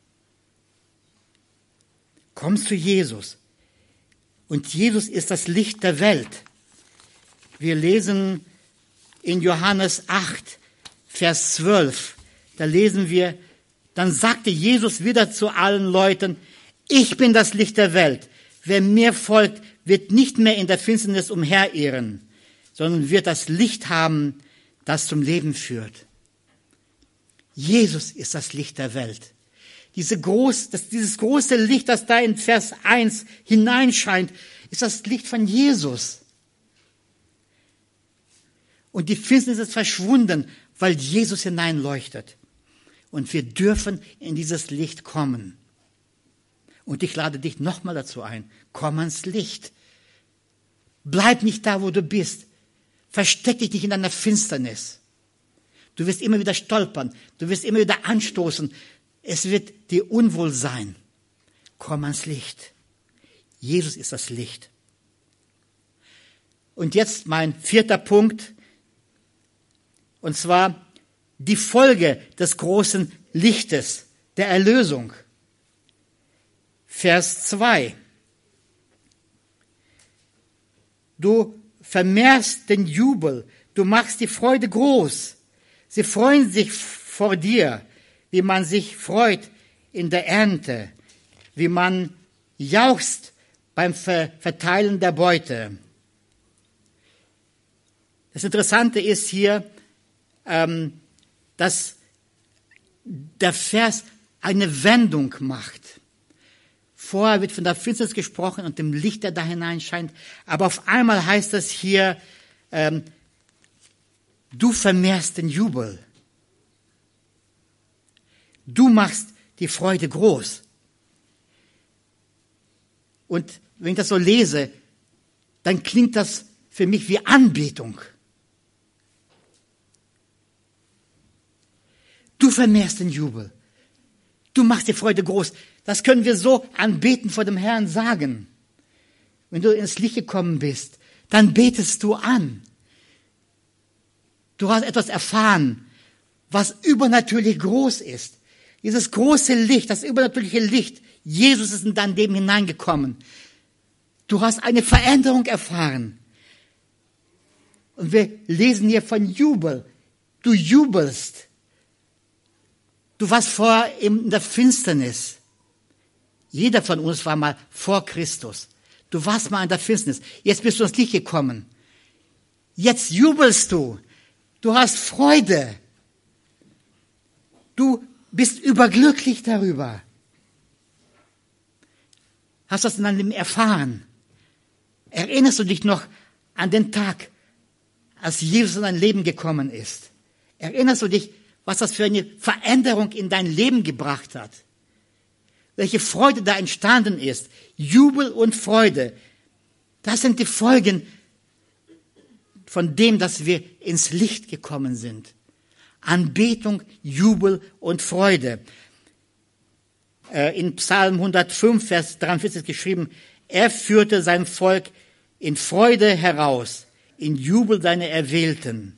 A: Komm zu Jesus. Und Jesus ist das Licht der Welt. Wir lesen in Johannes acht, Vers zwölf. Da lesen wir, dann sagte Jesus wieder zu allen Leuten, ich bin das Licht der Welt. Wer mir folgt, wird nicht mehr in der Finsternis umherirren, sondern wird das Licht haben, das zum Leben führt. Jesus ist das Licht der Welt. Diese groß, das, dieses große Licht, das da in Vers eins hineinscheint, ist das Licht von Jesus. Und die Finsternis ist verschwunden, weil Jesus hineinleuchtet. Und wir dürfen in dieses Licht kommen. Und ich lade dich nochmal dazu ein. Komm ans Licht. Bleib nicht da, wo du bist. Versteck dich nicht in deiner Finsternis. Du wirst immer wieder stolpern. Du wirst immer wieder anstoßen. Es wird dir unwohl sein. Komm ans Licht. Jesus ist das Licht. Und jetzt mein vierter Punkt. Und zwar die Folge des großen Lichtes, der Erlösung. Vers zwei. Du vermehrst den Jubel, du machst die Freude groß. Sie freuen sich vor dir, wie man sich freut in der Ernte, wie man jauchzt beim Verteilen der Beute. Das Interessante ist hier, ähm, dass der Vers eine Wendung macht. Vorher wird von der Finsternis gesprochen und dem Licht, der da hineinscheint. Aber auf einmal heißt es hier, ähm, du vermehrst den Jubel. Du machst die Freude groß. Und wenn ich das so lese, dann klingt das für mich wie Anbetung. Du vermehrst den Jubel. Du machst die Freude groß. Das können wir so anbeten vor dem Herrn sagen. Wenn du ins Licht gekommen bist, dann betest du an. Du hast etwas erfahren, was übernatürlich groß ist. Dieses große Licht, das übernatürliche Licht, Jesus ist in dein Leben hineingekommen. Du hast eine Veränderung erfahren. Und wir lesen hier von Jubel. Du jubelst. Du warst vorher in der Finsternis. Jeder von uns war mal vor Christus. Du warst mal in der Finsternis. Jetzt bist du ins Licht gekommen. Jetzt jubelst du. Du hast Freude. Du bist überglücklich darüber. Hast du das in deinem Leben erfahren? Erinnerst du dich noch an den Tag, als Jesus in dein Leben gekommen ist? Erinnerst du dich, was das für eine Veränderung in dein Leben gebracht hat? Welche Freude da entstanden ist? Jubel und Freude. Das sind die Folgen von dem, dass wir ins Licht gekommen sind. Anbetung, Jubel und Freude. In Psalm hundertfünf, Vers dreiundvierzig geschrieben, er führte sein Volk in Freude heraus, in Jubel seine Erwählten.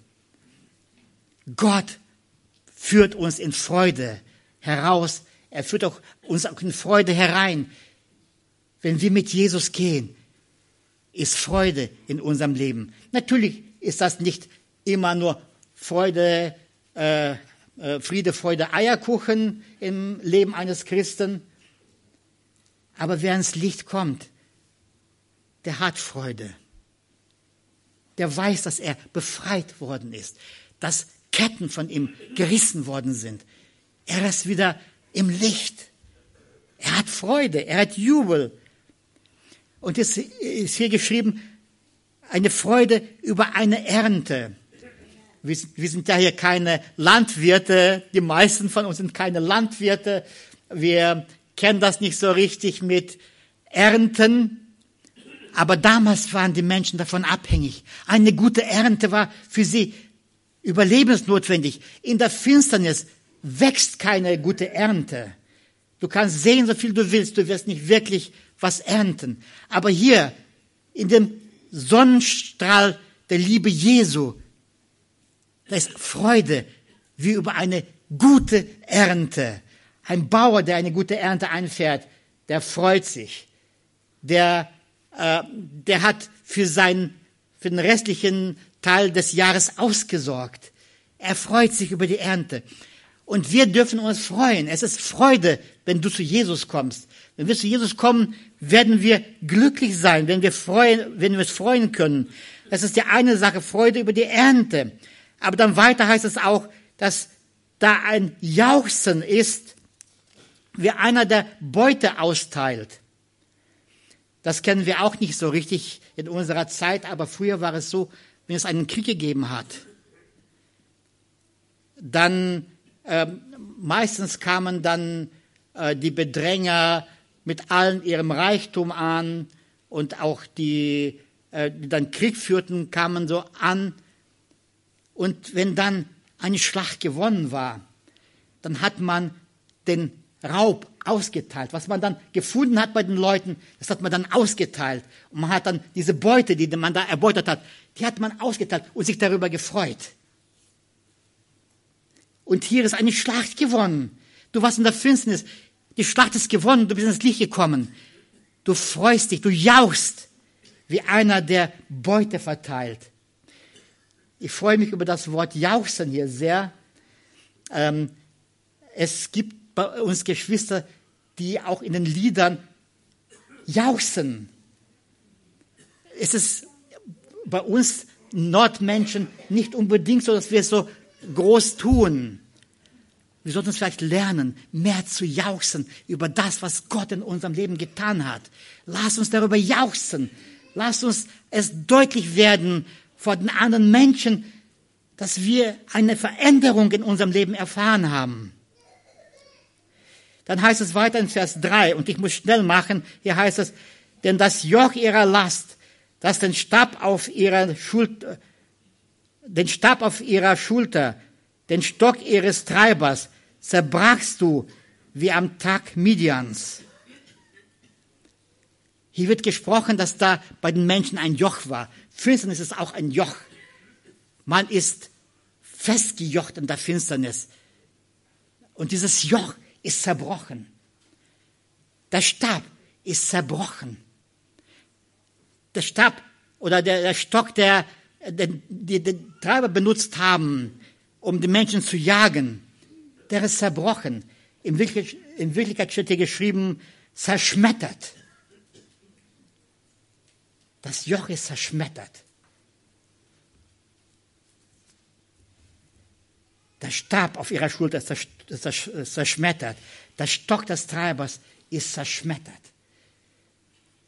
A: Gott führt uns in Freude heraus, er führt auch uns auch in Freude herein. Wenn wir mit Jesus gehen, ist Freude in unserem Leben. Natürlich ist das nicht immer nur Freude, äh, äh, Friede, Freude, Eierkuchen im Leben eines Christen. Aber wer ins Licht kommt, der hat Freude. Der weiß, dass er befreit worden ist, dass Ketten von ihm gerissen worden sind. Er ist wieder im Licht. Er hat Freude, er hat Jubel. Und es ist hier geschrieben, eine Freude über eine Ernte. Wir, wir sind ja hier keine Landwirte, die meisten von uns sind keine Landwirte. Wir kennen das nicht so richtig mit Ernten. Aber damals waren die Menschen davon abhängig. Eine gute Ernte war für sie überlebensnotwendig. In der Finsternis wächst keine gute Ernte. Du kannst sehen, so viel du willst, du wirst nicht wirklich was ernten. Aber hier, in dem Sonnenstrahl der Liebe Jesu, da ist Freude wie über eine gute Ernte. Ein Bauer, der eine gute Ernte einfährt, der freut sich. Der, äh, der hat für, sein, für den restlichen Teil des Jahres ausgesorgt. Er freut sich über die Ernte. Und wir dürfen uns freuen. Es ist Freude, wenn du zu Jesus kommst. Wenn wir zu Jesus kommen, werden wir glücklich sein, wenn wir freuen, wenn wir es freuen können. Das ist die eine Sache, Freude über die Ernte. Aber dann weiter heißt es auch, dass da ein Jauchzen ist, wie einer, der Beute austeilt. Das kennen wir auch nicht so richtig in unserer Zeit, aber früher war es so, wenn es einen Krieg gegeben hat, dann äh, meistens kamen dann äh, die Bedränger mit allen ihrem Reichtum an und auch die, äh, die dann Krieg führten, kamen so an. Und wenn dann eine Schlacht gewonnen war, dann hat man den Raub ausgeteilt. Was man dann gefunden hat bei den Leuten, das hat man dann ausgeteilt. Und man hat dann diese Beute, die man da erbeutet hat, die hat man ausgeteilt und sich darüber gefreut. Und hier ist eine Schlacht gewonnen. Du warst in der Finsternis. Die Schlacht ist gewonnen, du bist ins Licht gekommen. Du freust dich, du jauchst, wie einer, der Beute verteilt. Ich freue mich über das Wort jauchzen hier sehr. Ähm, es gibt bei uns Geschwister, die auch in den Liedern jauchzen. Es ist bei uns Nordmenschen nicht unbedingt so, dass wir es so groß tun. Wir sollten es vielleicht lernen, mehr zu jauchzen über das, was Gott in unserem Leben getan hat. Lass uns darüber jauchzen. Lass uns es deutlich werden vor den anderen Menschen, dass wir eine Veränderung in unserem Leben erfahren haben. Dann heißt es weiter in Vers drei, und ich muss schnell machen, hier heißt es, denn das Joch ihrer Last, das den Stab auf ihrer Schulter, den Stab auf ihrer Schulter, den Stock ihres Treibers, zerbrachst du wie am Tag Midians. Hier wird gesprochen, dass da bei den Menschen ein Joch war. Finsternis ist auch ein Joch. Man ist festgejocht in der Finsternis. Und dieses Joch ist zerbrochen. Der Stab ist zerbrochen. Der Stab oder der, der Stock, der den, die den Treiber benutzt haben, um die Menschen zu jagen, der ist zerbrochen. In Wirklichkeit, in Wirklichkeit steht hier geschrieben, zerschmettert. Das Joch ist zerschmettert. Der Stab auf ihrer Schulter ist zerschmettert. Der Stock des Treibers ist zerschmettert.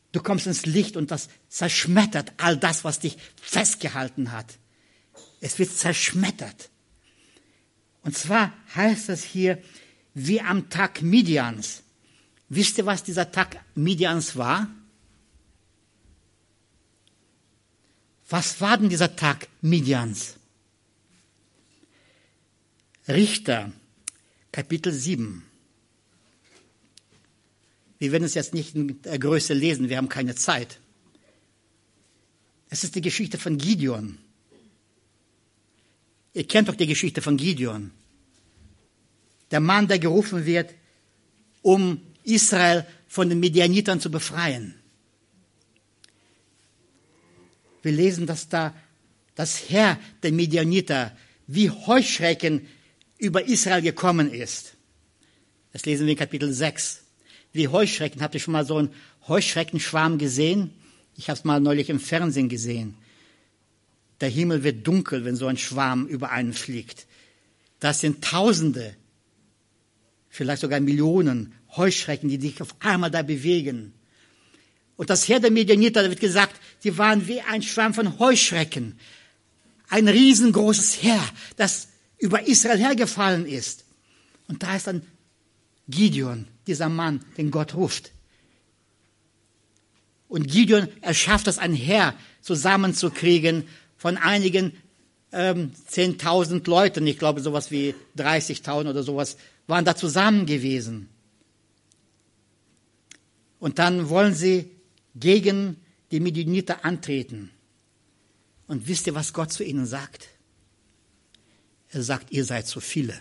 A: Du kommst ins Licht und das zerschmettert all das, was dich festgehalten hat. Es wird zerschmettert. Und zwar heißt es hier, wie am Tag Midians. Wisst ihr, was dieser Tag Midians war? Was war denn dieser Tag Midians? Richter, Kapitel sieben. Wir werden es jetzt nicht in der Größe lesen, wir haben keine Zeit. Es ist die Geschichte von Gideon. Ihr kennt doch die Geschichte von Gideon. Der Mann, der gerufen wird, um Israel von den Midianitern zu befreien. Wir lesen, dass da das Heer der Midianiter wie Heuschrecken über Israel gekommen ist. Das lesen wir in Kapitel sechs. Wie Heuschrecken. Habt ihr schon mal so einen Heuschreckenschwarm gesehen? Ich habe es mal neulich im Fernsehen gesehen. Der Himmel wird dunkel, wenn so ein Schwarm über einen fliegt. Das sind Tausende, vielleicht sogar Millionen Heuschrecken, die sich auf einmal da bewegen. Und das Heer der Midianiter, da wird gesagt, sie waren wie ein Schwarm von Heuschrecken. Ein riesengroßes Heer, das über Israel hergefallen ist. Und da ist dann Gideon, dieser Mann, den Gott ruft. Und Gideon, er schafft es, ein Heer zusammenzukriegen von einigen ähm, zehntausend Leuten. Ich glaube, sowas wie dreißigtausend oder sowas waren da zusammen gewesen. Und dann wollen sie gegen die Midianiter antreten. Und wisst ihr, was Gott zu ihnen sagt? Er sagt, ihr seid zu viele.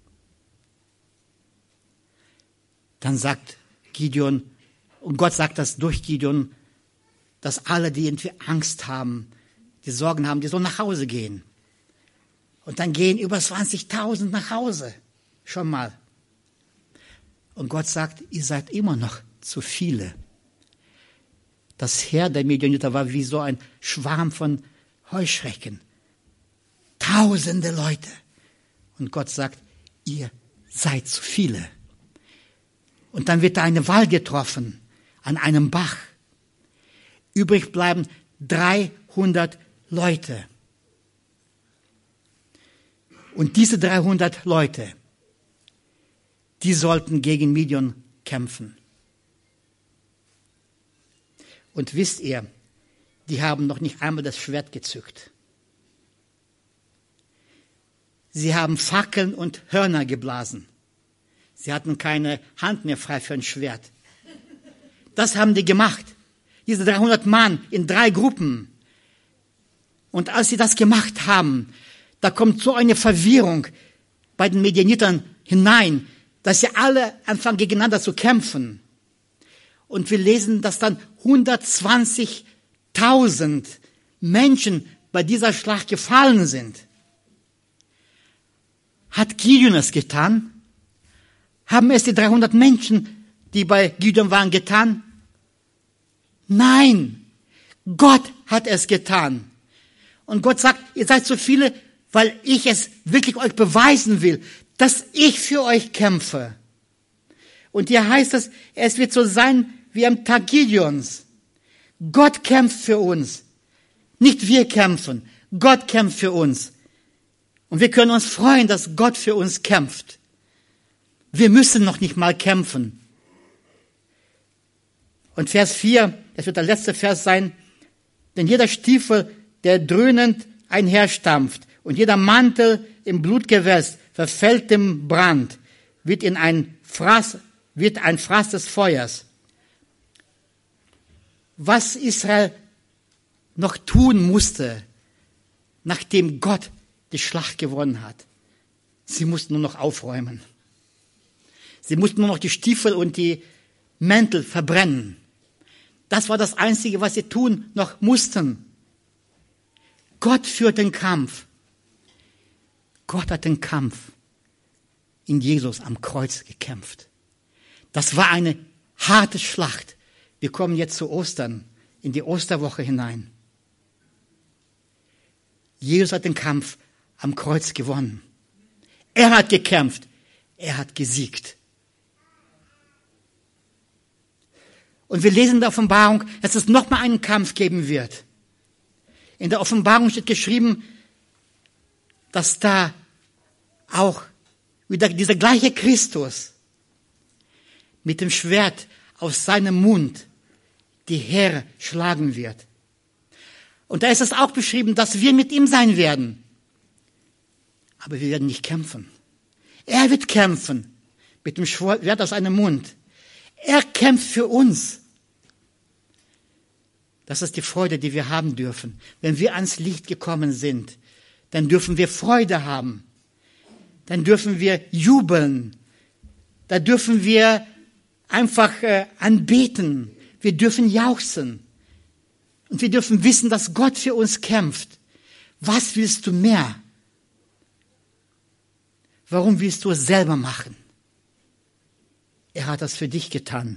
A: Dann sagt Gideon, und Gott sagt das durch Gideon, dass alle, die irgendwie Angst haben, die Sorgen haben, die sollen nach Hause gehen. Und dann gehen über zwanzigtausend nach Hause. Schon mal. Und Gott sagt, ihr seid immer noch zu viele. Das Heer der Midianiter war wie so ein Schwarm von Heuschrecken. Tausende Leute. Und Gott sagt, ihr seid zu viele. Und dann wird da eine Wahl getroffen an einem Bach. Übrig bleiben dreihundert Leute. Und diese dreihundert Leute, die sollten gegen Midian kämpfen. Und wisst ihr, die haben noch nicht einmal das Schwert gezückt. Sie haben Fackeln und Hörner geblasen. Sie hatten keine Hand mehr frei für ein Schwert. Das haben die gemacht. Diese dreihundert Mann in drei Gruppen. Und als sie das gemacht haben, da kommt so eine Verwirrung bei den Midianitern hinein, dass sie alle anfangen gegeneinander zu kämpfen. Und wir lesen, dass dann hundertzwanzigtausend Menschen bei dieser Schlacht gefallen sind. Hat Gideon es getan? Haben es die dreihundert Menschen, die bei Gideon waren, getan? Nein, Gott hat es getan. Und Gott sagt, ihr seid so viele, weil ich es wirklich euch beweisen will, dass ich für euch kämpfe. Und hier heißt es, es wird so sein wie am Tag Gideons. Gott kämpft für uns. Nicht wir kämpfen. Gott kämpft für uns. Und wir können uns freuen, dass Gott für uns kämpft. Wir müssen noch nicht mal kämpfen. Und Vers vier, das wird der letzte Vers sein, denn jeder Stiefel, der dröhnend einherstampft und jeder Mantel im Blut gewälzt, verfällt dem Brand, wird in ein Fraß, wird ein Fraß des Feuers. Was Israel noch tun musste, nachdem Gott die Schlacht gewonnen hat, sie mussten nur noch aufräumen. Sie mussten nur noch die Stiefel und die Mäntel verbrennen. Das war das Einzige, was sie tun noch mussten. Gott führt den Kampf. Gott hat den Kampf in Jesus am Kreuz gekämpft. Das war eine harte Schlacht. Wir kommen jetzt zu Ostern, in die Osterwoche hinein. Jesus hat den Kampf am Kreuz gewonnen. Er hat gekämpft. Er hat gesiegt. Und wir lesen in der Offenbarung, dass es nochmal einen Kampf geben wird. In der Offenbarung steht geschrieben, dass da auch wieder dieser gleiche Christus mit dem Schwert aus seinem Mund die Heere schlagen wird. Und da ist es auch beschrieben, dass wir mit ihm sein werden. Aber wir werden nicht kämpfen. Er wird kämpfen mit dem Schwert aus seinem Mund. Er kämpft für uns. Das ist die Freude, die wir haben dürfen. Wenn wir ans Licht gekommen sind, dann dürfen wir Freude haben. Dann dürfen wir jubeln. Da dürfen wir einfach äh, anbeten. Wir dürfen jauchzen. Und wir dürfen wissen, dass Gott für uns kämpft. Was willst du mehr? Warum willst du es selber machen? Er hat das für dich getan.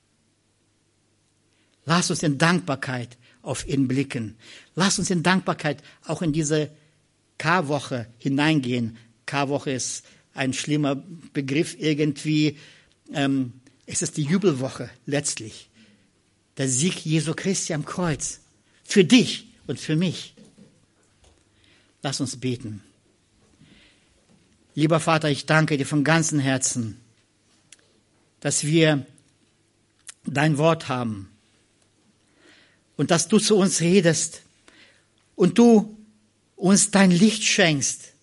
A: Lass uns in Dankbarkeit auf ihn blicken. Lass uns in Dankbarkeit auch in diese Karwoche hineingehen. Karwoche ist ein schlimmer Begriff irgendwie. Ähm, es ist die Jubelwoche letztlich. Der Sieg Jesu Christi am Kreuz. Für dich und für mich. Lass uns beten. Lieber Vater, ich danke dir von ganzem Herzen, dass wir dein Wort haben und dass du zu uns redest und du uns dein Licht schenkst.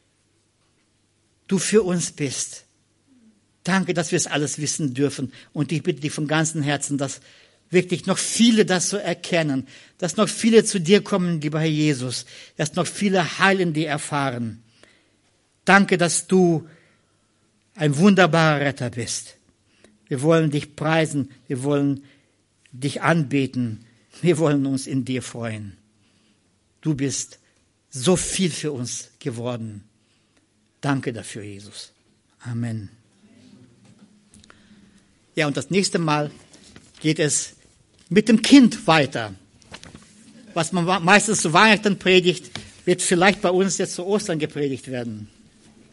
A: Du für uns bist. Danke, dass wir es alles wissen dürfen. Und ich bitte dich von ganzem Herzen, dass wirklich noch viele das so erkennen, dass noch viele zu dir kommen, lieber Herr Jesus, dass noch viele Heil in dir erfahren. Danke, dass du ein wunderbarer Retter bist. Wir wollen dich preisen, wir wollen dich anbeten, wir wollen uns in dir freuen. Du bist so viel für uns geworden. Danke dafür, Jesus. Amen. Ja, und das nächste Mal geht es mit dem Kind weiter. Was man meistens zu Weihnachten predigt, wird vielleicht bei uns jetzt zu Ostern gepredigt werden.